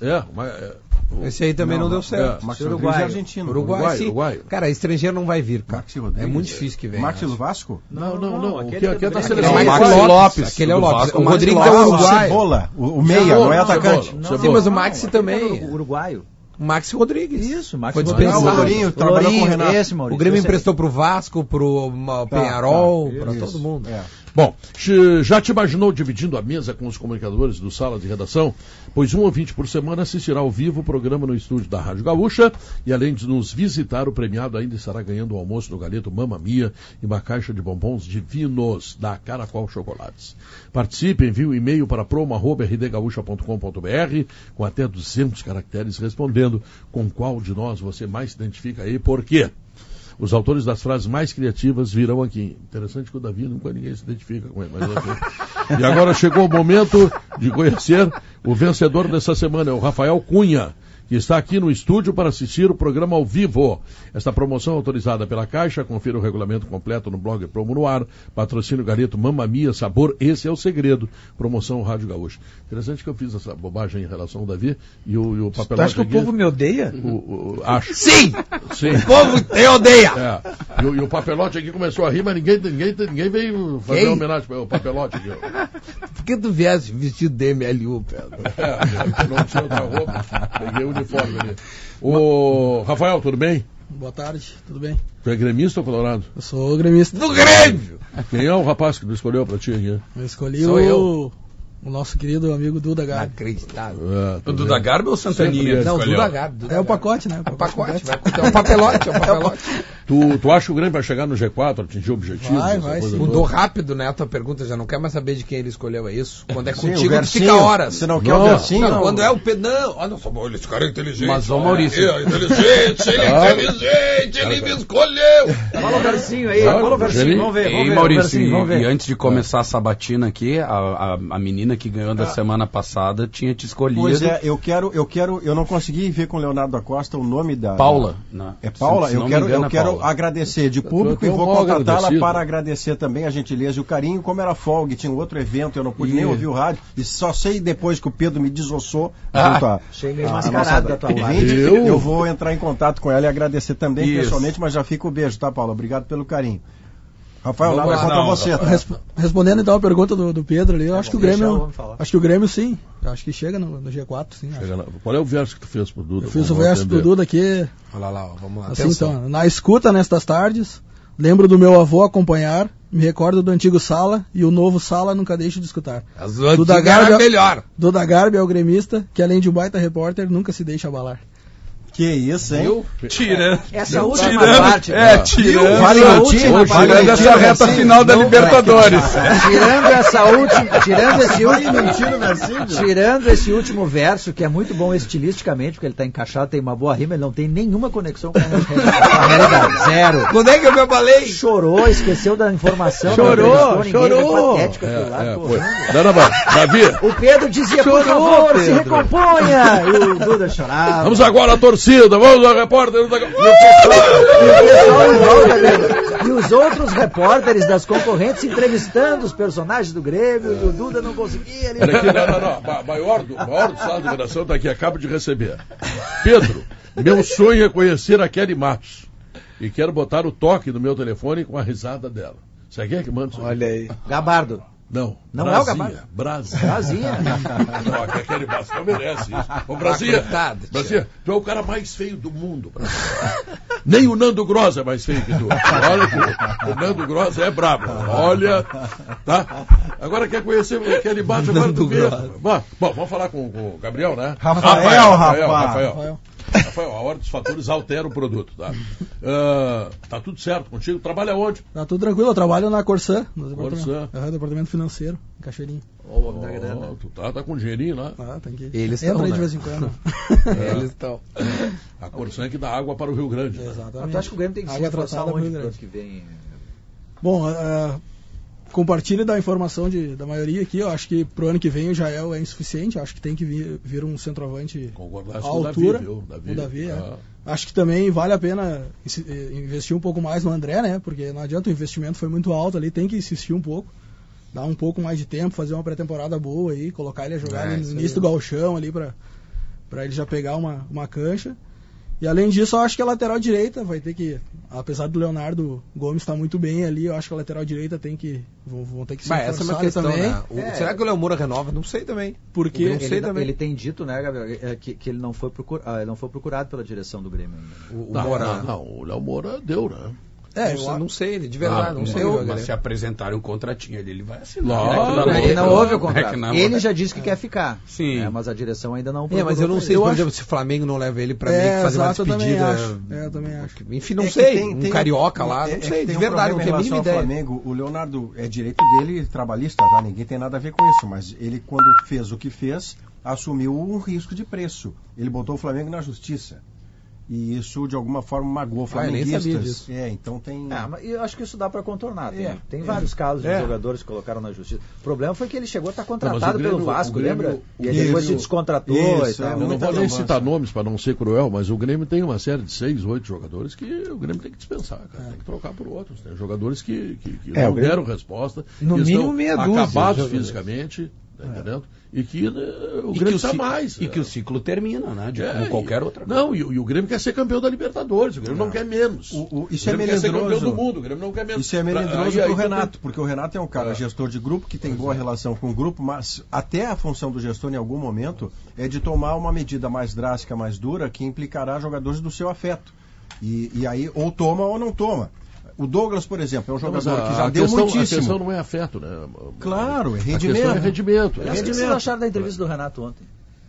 Esse aí também não deu certo. Maxi Rodrigues é argentino. Uruguai. Cara, estrangeiro não vai vir, cara. É muito difícil que venha. Maxi do Vasco? Não. Aquele é da seleção. É o Maxi Lopes. Aquele é o Lopes. O Rodrigues é o Uruguai. Cebola, o meia, não é atacante. Sim, mas o Maxi também. Uruguaio. O Maxi Rodrigues. Isso, Maxi foi dispensado. O Lourinho trabalhou com o Renato. O Grêmio emprestou pro Vasco, pro Peñarol, para todo mundo. Bom, já te imaginou dividindo a mesa com os comunicadores do Sala de Redação? Pois um ouvinte por semana assistirá ao vivo o programa no estúdio da Rádio Gaúcha e além de nos visitar, o premiado ainda estará ganhando o almoço no Galeto Mamma Mia e uma caixa de bombons divinos da Caracol Chocolates. Participe, envie um e-mail para promo@rdgaúcha.com.br com até 200 caracteres respondendo com qual de nós você mais se identifica e por quê. Os autores das frases mais criativas virão aqui. Interessante que o Davi nunca ninguém se identifica com ele. Mas e agora chegou o momento de conhecer o vencedor dessa semana, é o Rafael Cunha, que está aqui no estúdio para assistir o programa ao vivo. Esta promoção é autorizada pela Caixa, confira o regulamento completo no blog Promo no Ar, patrocínio Galeto Mamma Mia, sabor, esse é o segredo, promoção Rádio Gaúcha. Interessante que eu fiz essa bobagem em relação ao Davi e o papelote. Tu acha que o povo me odeia? Acho. Sim! O povo te odeia! E o papelote aqui começou a rir, mas ninguém veio fazer uma homenagem para o papelote aqui. Por que tu viesse vestido de MLU, Pedro? Não tinha outra roupa, peguei o uniforme ali. Ô, Rafael, tudo bem? Boa tarde, tudo bem? Tu é gremista ou colorado? Eu sou gremista. Do Grêmio! Quem é o rapaz que tu escolheu pra ti aqui? Eu escolhi o nosso querido amigo Duda Garbi. Inacreditável. O Duda Garbi ou o Santaninha? Não, o Duda Garbi. É o pacote, né? O pacote. É o papelote. Tu acha que o Grêmio vai chegar no G4, atingir o objetivo? Vai, sim. Mudou rápido, né, a tua pergunta, já não quer mais saber de quem ele escolheu, é isso? Quando é contigo, tu fica horas. Você não quer o Vercinho? Não, quando é o Pedro, não. Olha só, esse cara é inteligente. Mas o Maurício. Ele me escolheu. Fala o Vercinho aí, fala o Vercinho, vamos ver. E Maurício, e antes de começar a sabatina aqui, a menina que ganhou da semana passada tinha te escolhido. Pois é, eu não consegui ver com o Leonardo da Costa o nome da... Paula. É Paula? Eu quero agradecer de público e vou contratá-la para agradecer também a gentileza e o carinho. Como era folga, tinha um outro evento, eu não pude nem ouvir o rádio, e só sei depois que o Pedro me desossou chega mascarado da tua parte. Eu vou entrar em contato com ela e agradecer também pessoalmente, mas já fica o beijo, tá, Paula? Obrigado pelo carinho. Rafael, nada contra você. Tá? Respondendo então a pergunta do Pedro ali, eu acho que o Grêmio sim. Eu acho que chega no G4, sim. Qual é o verso que tu fez pro Duda? Eu fiz o verso pro Duda aqui. Olha lá, vamos lá. Assim, então, na escuta nestas tardes, lembro do meu avô acompanhar, me recordo do antigo Sala e o novo Sala nunca deixo de escutar. Duda Garbi é melhor. Duda Garbi é o gremista que além de um baita repórter nunca se deixa abalar. Que isso, hein? Tirando. Essa última parte. Tirando essa reta final da Libertadores. Tirando esse último verso, que é muito bom estilisticamente, porque ele está encaixado, tem uma boa rima, ele não tem nenhuma conexão com a realidade. Zero. Quando é que eu me abalei? Chorou, esqueceu da informação. Chorou. Davi. O Pedro dizia, por favor, se recomponha. E o Duda chorava. Vamos agora, torcida. Vamos ao repórter. E os outros repórteres das concorrentes entrevistando os personagens do Grêmio e o Duda não conseguia. Não. Maior do Sala de Redação está aqui, acabo de receber. Pedro, Meu sonho é conhecer a Kelly Matos. E quero botar o toque no meu telefone com a risada dela. Você quer que manda isso? Olha aí. Gabardo. Não. Não Brasinha, é o Gabardo? Brasinha. Não, a Kelly Matos não merece isso. Ô, Brasinha, Brasinha, tu é o cara mais feio do mundo, Brasinha. Nem o Nando Gross é mais feio que tu. Olha que o Nando Gross é brabo. Olha, tá? Agora quer conhecer o Kelly Matos, agora tu vê. Bom, vamos falar com o Gabriel, né? Rafael, a hora dos fatores altera o produto, tá? Tá tudo certo contigo? Trabalha onde? Tá tudo tranquilo, eu trabalho na Corsã, no departamento financeiro, em Cachoeirinha. Tu tá com dinheirinho lá? Tem que Eles entra estão, aí né? de vez em quando. Eles estão. A Corsã que dá água para o Rio Grande. Exatamente. Mas tu acha que o Grêmio tem que se reforçar onde pro ano que vem? Bom, compartilho da informação da maioria aqui. Eu acho que pro ano que vem o Jael é insuficiente. Acho que tem que vir um centroavante à altura. O Davi. Acho que também vale a pena investir um pouco mais no André, né? Porque não adianta, o investimento foi muito alto ali, tem que insistir um pouco. Dar um pouco mais de tempo, fazer uma pré-temporada boa aí, colocar ele a jogar no início do gauchão ali pra ele já pegar uma cancha. E além disso, eu acho que a lateral direita vai ter que, apesar do Leonardo Gomes estar muito bem ali, eu acho que a lateral direita vão ter que se essa é uma questão também. Né? Será que o Léo Moura renova? Não sei também. Porque ele tem dito, né, Gabriel, que ele não foi procurado pela direção do Grêmio ainda. O Léo Moura deu, né? Eu não sei, de verdade, não sei. Mas se apresentarem um contratinho ele vai assinar. Não houve o contrato. Ele já disse que quer ficar. Sim. Mas a direção ainda não. Mas eu não sei, por exemplo, se o Flamengo não leva ele pra meio que fazer uma despedida. Eu também acho. Enfim, não sei. Um carioca lá, não sei. De verdade, não tenho a mínima ideia. Flamengo, o Leonardo é direito dele trabalhista, tá? Ninguém tem nada a ver com isso. Mas ele, quando fez o que fez, assumiu um risco de preço. Ele botou o Flamengo na justiça. E isso, de alguma forma, magoou flamenguistas. Nem sabia disso. Então tem... mas eu acho que isso dá para contornar. Tem vários casos de jogadores que colocaram na justiça. O problema foi que ele chegou a estar contratado pelo Vasco, lembra? E aí depois se descontratou e tal. Eu não vou nem citar nomes para não ser cruel, mas o Grêmio tem uma série de 6, 8 jogadores que o Grêmio tem que dispensar, cara. Tem que trocar por outros. Tem jogadores que não deram resposta. No mínimo meia dúzia. Acabados fisicamente, tá entendendo? E que o Grêmio precisa mais. E que o ciclo termina, né? Como qualquer outra coisa. Não, e o Grêmio quer ser campeão da Libertadores. O Grêmio não quer menos. Isso é melindroso. Quer ser campeão do mundo. O Grêmio não quer menos. Isso é melindroso pro Renato, porque o Renato é um cara gestor de grupo que tem boa relação com o grupo, mas até a função do gestor em algum momento é de tomar uma medida mais drástica, mais dura, que implicará jogadores do seu afeto. E aí ou toma ou não toma. O Douglas, por exemplo, é um jogador que já deu muitíssimo. A questão não é afeto, né? Claro, é rendimento. A questão é rendimento. O que vocês acharam da entrevista do Renato ontem?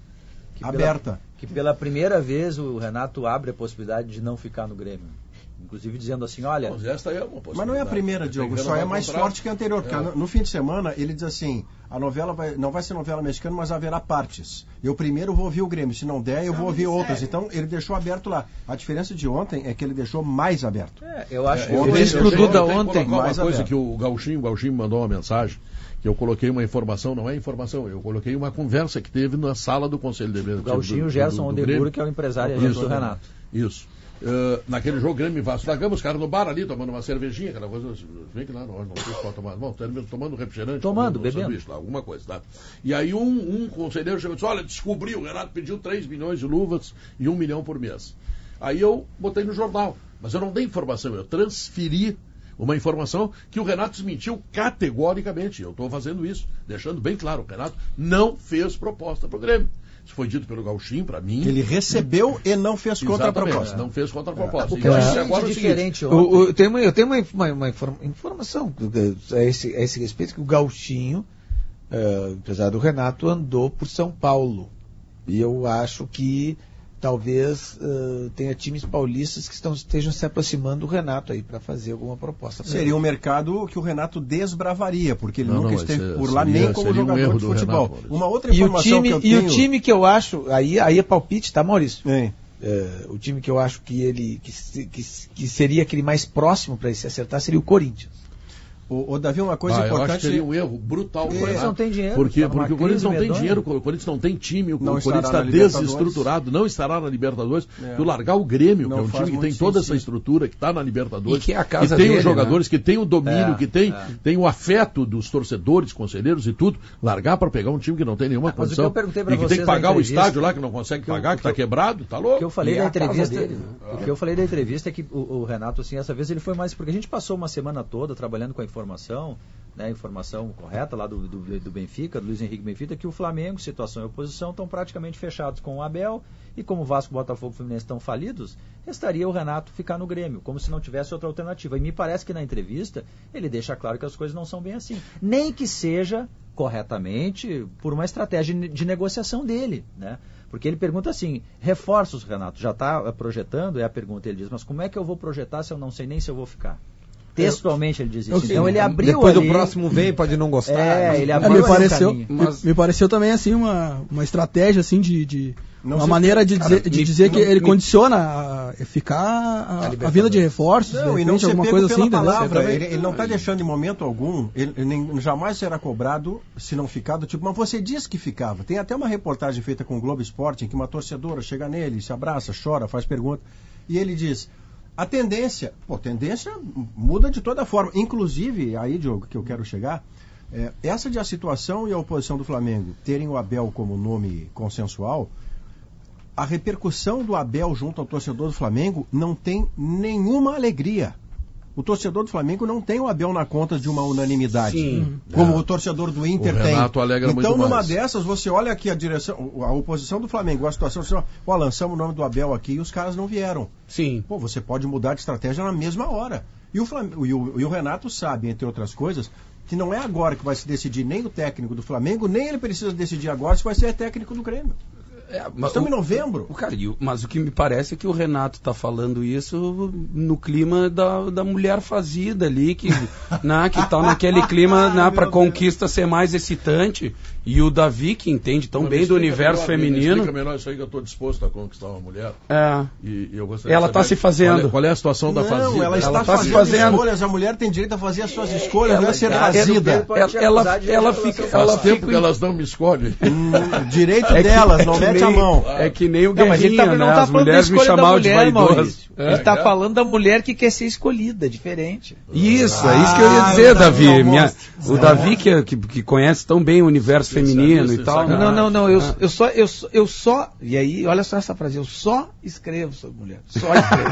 Aberta. Que pela primeira vez o Renato abre a possibilidade de não ficar no Grêmio. Inclusive dizendo assim, olha... Mas esta é uma possibilidade. Mas não é a primeira, Diogo, só é mais forte que a anterior. Porque no fim de semana ele diz assim, a novela não vai ser novela mexicana, mas haverá partes. Eu primeiro vou ouvir o Grêmio, se não der eu vou ouvir outras. Então ele deixou aberto lá. A diferença de ontem é que ele deixou mais aberto. Eu acho que o Duda ontem... Uma coisa que o Gauchinho mandou uma mensagem, que eu coloquei uma informação, não é informação, eu coloquei uma conversa que teve na sala do Conselho de O Gauchinho Gerson Ondeguro, que é o empresário do Renato. Isso. Naquele jogo Grêmio e Vasco da Gama, os caras no bar ali tomando uma cervejinha, aquela coisa, vem que lá, não sei se pode tomar, bom, tomando refrigerante, bebendo, sanduíche, lá, alguma coisa, tá? E aí um conselheiro chegou e disse, olha, descobriu, o Renato pediu 3 milhões de luvas e 1 milhão por mês. Aí eu botei no jornal, mas eu não dei informação, eu transferi uma informação que o Renato desmentiu categoricamente. Eu estou fazendo isso, deixando bem claro, o Renato não fez proposta para o Grêmio. Isso foi dito pelo Gauchinho, para mim. Ele recebeu e não fez contraproposta. Não fez contraproposta. Agora diferente. Eu tenho uma informação a esse respeito, que o Gauchinho, empresário do Renato, andou por São Paulo. E eu acho que talvez tenha times paulistas que estejam se aproximando do Renato aí para fazer alguma proposta. Seria um mercado que o Renato desbravaria, porque ele nunca esteve por lá nem como jogador de futebol. Renato, uma outra informação que eu tenho... E o time que eu acho, aí é palpite, tá, Maurício? O time que eu acho que seria aquele mais próximo para ele se acertar seria o Corinthians. O Davi, uma coisa importante... Eu acho que seria um erro brutal. O Corinthians não tem dinheiro. Porque o Corinthians não tem dinheiro, o Corinthians não tem time, o Corinthians está desestruturado, não estará na Libertadores. Tu largar o Grêmio, que é um time que tem toda essa estrutura, que está na Libertadores, e que é a casa que tem dele, os jogadores, né? que tem o domínio, que tem o afeto dos torcedores, conselheiros e tudo, largar para pegar um time que não tem nenhuma condição. E que tem que pagar o estádio lá, que não consegue pagar, que está quebrado, tá louco? O que eu falei da entrevista dele, o que eu falei da entrevista é que o Renato, assim, essa vez ele foi mais, porque a gente passou uma semana toda trabalhando com a informação, né, a informação correta lá do Benfica, do Luiz Henrique Benfica, que o Flamengo, situação e oposição estão praticamente fechados com o Abel, e como o Vasco, Botafogo e Fluminense estão falidos, restaria o Renato ficar no Grêmio, como se não tivesse outra alternativa. E me parece que na entrevista ele deixa claro que as coisas não são bem assim. Nem que seja corretamente por uma estratégia de negociação dele, né? Porque ele pergunta assim, reforços, Renato, já está projetando? É a pergunta, ele diz, mas como é que eu vou projetar se eu não sei nem se eu vou ficar? Textualmente ele diz isso. Então ele abriu depois do próximo vem, pode não gostar. Ele abriu me pareceu também assim uma estratégia assim de uma maneira de dizer que ele condiciona a vinda de reforços, não, e não ser alguma coisa assim, palavra, ele não está deixando em momento algum, ele jamais será cobrado se não ficar do tipo, mas você disse que ficava. Tem até uma reportagem feita com o Globo Esporte em que uma torcedora chega nele, se abraça, chora, faz pergunta, e ele diz: a tendência muda de toda forma. Inclusive, aí, Diogo, que eu quero chegar, essa de a situação e a oposição do Flamengo terem o Abel como nome consensual, a repercussão do Abel junto ao torcedor do Flamengo não tem nenhuma alegria. O torcedor do Flamengo não tem o Abel na conta de uma unanimidade, como o torcedor do Inter tem. Então, numa dessas, você olha aqui a direção, a oposição do Flamengo, a situação, lançamos o nome do Abel aqui e os caras não vieram. Sim. Pô, você pode mudar de estratégia na mesma hora. E o Renato sabe, entre outras coisas, que não é agora que vai se decidir nem o técnico do Flamengo, nem ele precisa decidir agora se vai ser técnico do Grêmio. Estamos em novembro. Mas o que me parece é que o Renato está falando isso no clima da mulher fazida ali, que está naquele clima para a conquista ser mais excitante. E o Davi, que entende tão bem do universo feminino... Explica melhor isso aí, que eu estou disposto a conquistar uma mulher. E eu gostaria ela está se fazendo. Qual é a situação da fazida? Não, ela está se fazendo escolhas. A mulher tem direito a fazer as suas escolhas, não é ser fazida. Ela fica... Faz tempo que elas não me escolhem. Direito delas, não mete a mão. É que nem o Guerrinha, né? As mulheres me chamavam de vaidoso. Ele está falando da mulher que quer ser escolhida, diferente. Isso, é isso que eu ia dizer, Davi. O Davi, que conhece tão bem o universo feminino e tal. Não, eu só, e aí, olha só essa frase, eu só escrevo sobre mulher. Só escrevo.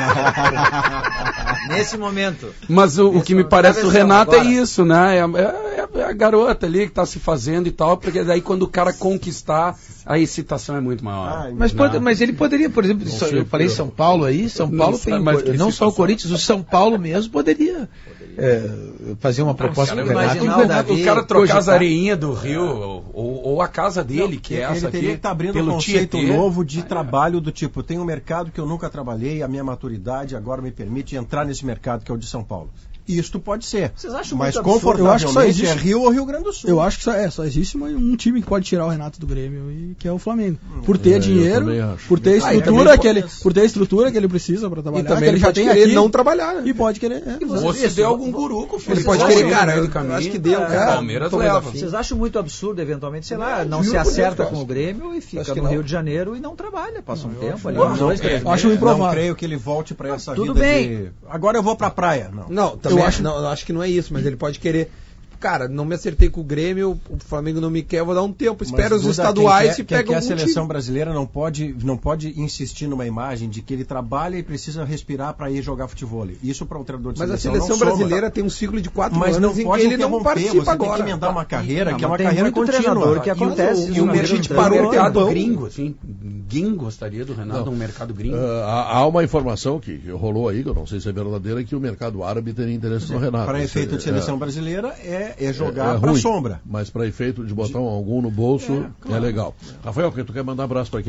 Nesse momento. Mas o que me parece do Renato agora é isso, né? É a garota ali que está se fazendo e tal, porque daí quando o cara conquistar, a excitação é muito maior. Mas ele poderia, por exemplo, eu falei São Paulo aí, São Paulo tem, não só o Corinthians, o São Paulo mesmo poderia fazer uma proposta do Renato. O cara trocar as areinhas do Rio, ou a casa dele, que é essa aqui. Ele teria que estar abrindo um conceito novo de trabalho do tipo, tem um mercado que eu nunca trabalhei, a minha maturidade agora me permite entrar nesse mercado que é o de São Paulo. Isto pode ser. Vocês acham mas muito confortavelmente eu acho que só existe, é Rio ou Rio Grande do Sul. Eu acho que só existe um time que pode tirar o Renato do Grêmio, que é o Flamengo. Por ter dinheiro, por ter a estrutura que ele precisa para trabalhar. E também ele já tem aqui não trabalhar. E pode querer. Ou se der algum guruco, ele pode querer, cara. Eu acho que deu. Palmeiras leva. Vocês acham muito absurdo, eventualmente, sei lá, não se acerta com o Grêmio e fica no Rio de Janeiro e não trabalha. Passa um tempo ali. Acho improvável. Não creio que ele volte para essa vida. Tudo bem. Agora eu vou para a praia. Não, também eu acho que não é isso, mas ele pode querer. Cara, não me acertei com o Grêmio, o Flamengo não me quer, eu vou dar um tempo, espera os estaduais e pega a seleção brasileira não pode insistir numa imagem de que ele trabalha e precisa respirar para ir jogar futebol. Isso para um treinador de seleção. Mas a seleção brasileira tem um ciclo de 4 anos em que ele não participa agora. Tem que emendar uma carreira, que é uma carreira contínua. Que acontece. E o mercado parou o mercado gringo, assim. Quem gostaria do Renato no mercado gringo? Há uma informação que rolou aí, que eu não sei se é verdadeira, que o mercado árabe teria interesse no Renato. Para efeito de seleção brasileira é jogar para sombra. Mas para efeito de botar algum no bolso, é legal. Rafael, tu quer mandar abraço para quem?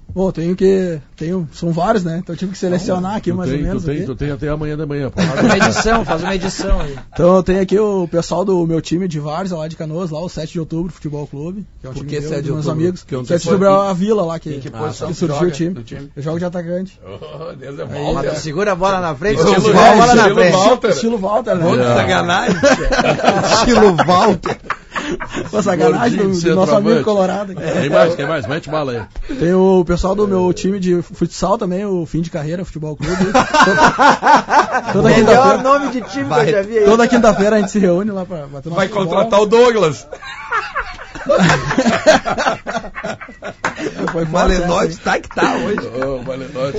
Bom, são vários, né? Então eu tive que selecionar aqui mais ou menos. Tu tem até amanhã de manhã. Faz uma edição aí. Então eu tenho aqui o pessoal do meu time de Várzea, lá de Canoas, lá o 7 de Outubro Futebol Clube, que é um time meu, dos meus amigos. 7 de Outubro é a vila lá que surgiu o time. Eu jogo de atacante. Aí, segura a bola na frente, estilo Walter, né? Sacanagem. Estilo Walter. Pô, sacanagem do nosso amigo colorado. Quem mais? Mete bala aí. Tem o pessoal do meu time de futsal também, o Fim de Carreira Futebol Clube. Melhor nome de time que eu já vi aí. Toda quinta-feira a gente se reúne lá pra bater Vai contratar o Douglas. Foi Malenote tá que tá hoje. Malenote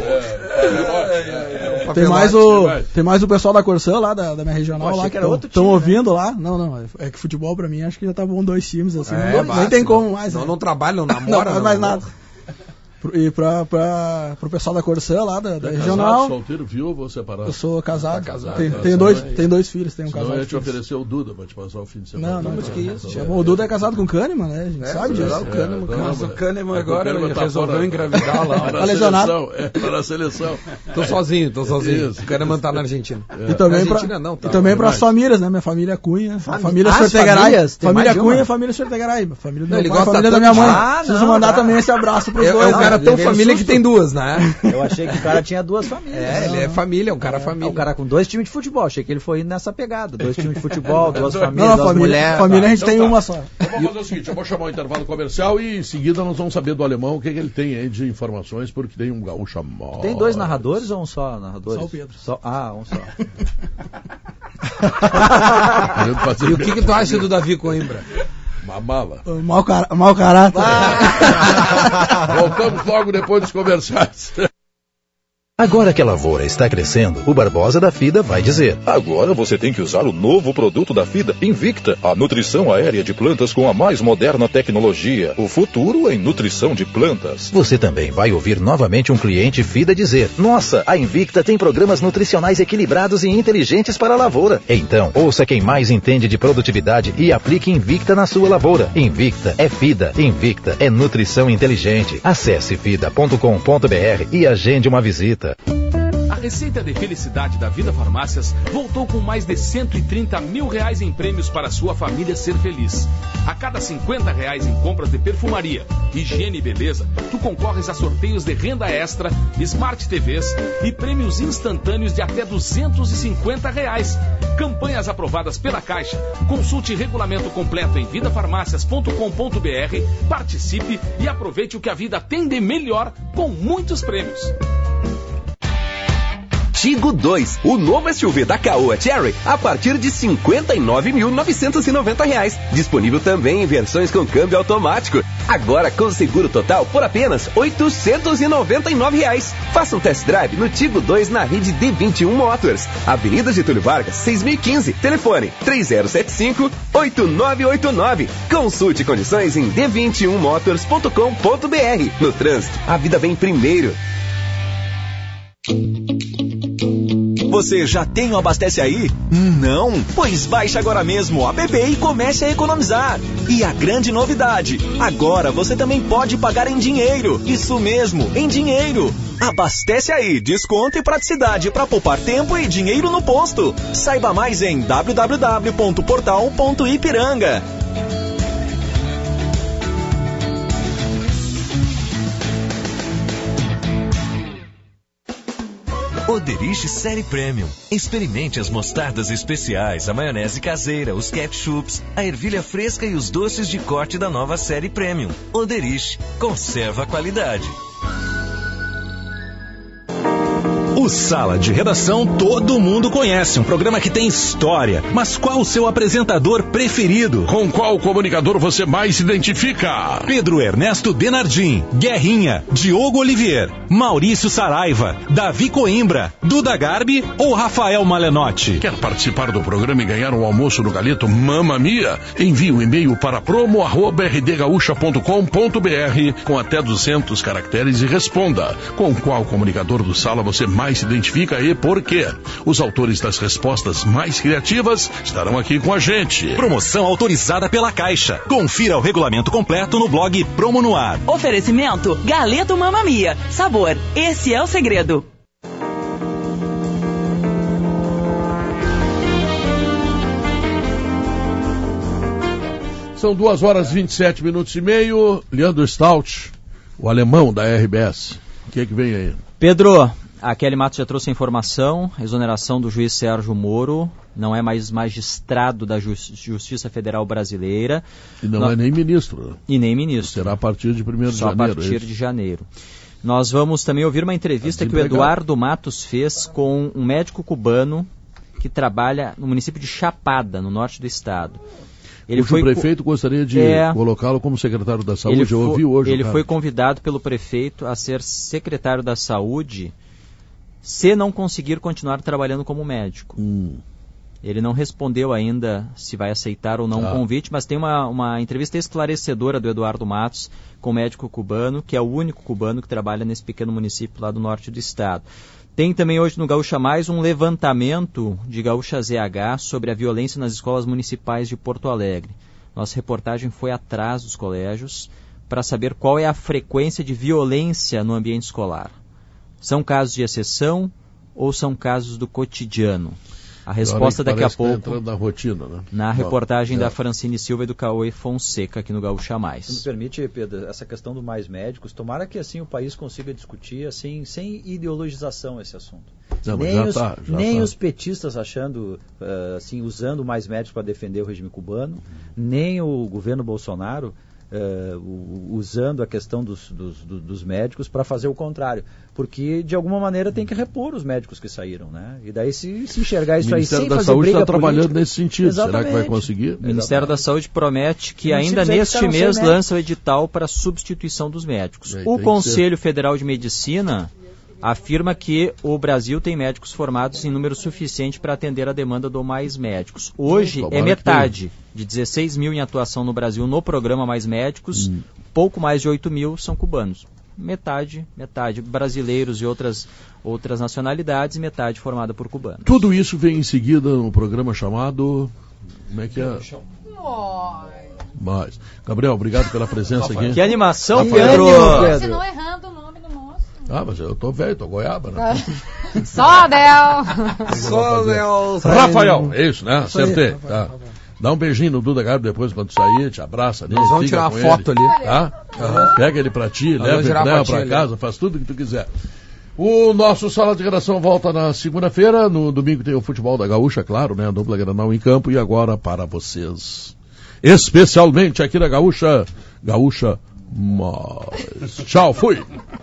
Tem mais o pessoal da Corsã lá, da minha regional lá, que estão ouvindo lá. Não, é que futebol pra mim acho que já tá bom 2 times assim. Nem tem como mais. Não trabalha, não namora. Não faz mais nada. E pro pessoal da Corsã lá, da regional. Casado, solteiro, viúvo ou separado? Eu sou casado. Tem 2 filhos, tenho um casal. Não ia te oferecer o Duda pra te passar o fim de semana. Não, mas que isso. O Duda é casado com o Kahneman, né? A gente sabe disso. Mas o Kahneman agora resolveu engravidar lá. Tá lesionado. Tá na seleção. Tô sozinho. O Kahneman tá na Argentina. E também pras famílias, né? Minha família Cunha, família Sortegaray. Família Cunha, família Sortegaray. Família do meu pai, família da minha mãe. Preciso mandar também esse abraço pros dois. Era tão família que tem 2, né? Eu achei que o cara tinha 2 famílias. Ele é família, um cara família. O cara com 2 times de futebol. Achei que ele foi nessa pegada. 2 times de futebol, 2 famílias, 2 mulheres. Família a gente tem uma só. Então vamos fazer o seguinte, eu vou chamar o intervalo comercial e em seguida nós vamos saber do alemão o que ele tem aí de informações, porque tem um gaúcho amor. Tem 2 narradores ou um só narrador? Só o Pedro. Um só. E o que tu acha do Davi Coimbra? Uma mala. Mau caráter. Voltamos logo depois dos comerciais. Agora que a lavoura está crescendo, o Barbosa da FIDA vai dizer: agora você tem que usar o novo produto da FIDA, Invicta, a nutrição aérea de plantas com a mais moderna tecnologia. O futuro em nutrição de plantas. Você também vai ouvir novamente um cliente FIDA dizer: nossa, a Invicta tem programas nutricionais equilibrados e inteligentes para a lavoura. Então, ouça quem mais entende de produtividade e aplique Invicta na sua lavoura. Invicta é FIDA. Invicta é nutrição inteligente. Acesse fida.com.br e agende uma visita. A receita de felicidade da Vida Farmácias voltou com mais de R$130 mil em prêmios para a sua família ser feliz. A cada R$50 em compras de perfumaria, higiene e beleza, tu concorres a sorteios de renda extra, Smart TVs e prêmios instantâneos de até R$250. Campanhas aprovadas pela Caixa. Consulte regulamento completo em vidafarmácias.com.br, participe e aproveite o que a vida tem de melhor com muitos prêmios. Tigo 2, o novo SUV da Caoa Chery, a partir de R$ 59.990. Disponível também em versões com câmbio automático. Agora com seguro total por apenas R$ 899. Faça um test drive no Tigo 2 na rede D21 Motors. Avenida Getúlio Vargas, 6015. Telefone 3075-8989. Consulte condições em d21motors.com.br. No trânsito, a vida vem primeiro. Você já tem o Abastece Aí? Não? Pois baixe agora mesmo o app e comece a economizar. E a grande novidade, agora você também pode pagar em dinheiro. Isso mesmo, em dinheiro. Abastece Aí, desconto e praticidade para poupar tempo e dinheiro no posto. Saiba mais em www.portal.ipiranga. Oderich Série Premium. Experimente as mostardas especiais, a maionese caseira, os ketchups, a ervilha fresca e os doces de corte da nova Série Premium. Oderich, conserva a qualidade. O Sala de Redação todo mundo conhece, um programa que tem história. Mas qual o seu apresentador preferido? Com qual comunicador você mais se identifica? Pedro Ernesto Denardim, Guerrinha, Diogo Olivier, Maurício Saraiva, Davi Coimbra, Duda Garbi ou Rafael Malenotti? Quer participar do programa e ganhar um almoço no Galeto Mamma Mia? Envie um e-mail para promo@rdgaúcha.com.br com até 200 caracteres e responda: com qual comunicador do Sala você mais mais se identifica e por quê. Os autores das respostas mais criativas estarão aqui com a gente. Promoção autorizada pela Caixa. Confira o regulamento completo no blog Promo no Ar. Oferecimento Galeto Mamma Mia. Sabor, esse é o segredo. São 2h27 Leandro Stout, o alemão da RBS. O que é que vem aí? Pedro, a Kelly Matos já trouxe a informação. A exoneração do juiz Sérgio Moro. Não é mais magistrado da Justiça Federal Brasileira. E não é nem ministro. E nem ministro. Será a partir de 1º de janeiro. Só a partir de janeiro. Nós vamos também ouvir uma entrevista que o Eduardo Matos fez com um médico cubano que trabalha no município de Chapada, no norte do estado. O prefeito gostaria de colocá-lo como secretário da Saúde. Eu ouvi hoje. Ele foi convidado pelo prefeito a ser secretário da Saúde se não conseguir continuar trabalhando como médico. Ele não respondeu ainda se vai aceitar ou não o convite, mas tem uma entrevista esclarecedora do Eduardo Matos com o médico cubano, que é o único cubano que trabalha nesse pequeno município lá do norte do estado. Tem também hoje no Gaúcha Mais um levantamento de Gaúcha ZH sobre a violência nas escolas municipais de Porto Alegre. Nossa reportagem foi atrás dos colégios para saber qual é a frequência de violência no ambiente escolar. São casos de exceção ou são casos do cotidiano? A resposta daqui a pouco na rotina, né? Na reportagem da Francine Silva e do Cauê Fonseca aqui no Gaúcha Mais. Se me permite, Pedro, essa questão do mais médicos, tomara que assim o país consiga discutir assim, sem ideologização esse assunto. Não, nem os petistas achando, assim, usando mais médicos para defender o regime cubano, nem o governo Bolsonaro usando a questão dos médicos para fazer o contrário, porque de alguma maneira tem que repor os médicos que saíram, né? E daí se enxergar isso aí sem fazer briga política... O Ministério da Saúde está trabalhando nesse sentido. Exatamente. Será que vai conseguir? O Ministério da Saúde promete que ainda neste mês lança o edital para substituição dos médicos. O Conselho Federal de Medicina afirma que o Brasil tem médicos formados em número suficiente para atender a demanda do Mais Médicos. Hoje é metade de 16 mil em atuação no Brasil no programa Mais Médicos, pouco mais de 8 mil são cubanos. Metade brasileiros e outras nacionalidades, metade formada por cubanos. Tudo isso vem em seguida no programa chamado... Como é que é? Mas, Gabriel, obrigado pela presença aqui. Que animação, Pedro! Ensinou errando o nome do moço. Mas eu tô velho, tô goiaba, né? Só Del! Rafael, é isso, né? Acertei. Tá. Dá um beijinho no Duda Garbi depois quando sair, te abraça ali. Nós vamos tirar uma foto ali. Tá? Pega ele pra ti, leva pra casa, faz tudo o que tu quiser. O nosso Sala de Redação volta na segunda-feira. No domingo tem o futebol da Gaúcha, claro, né? A dupla Granal em campo. E agora para vocês, especialmente aqui na Gaúcha. Tchau, fui!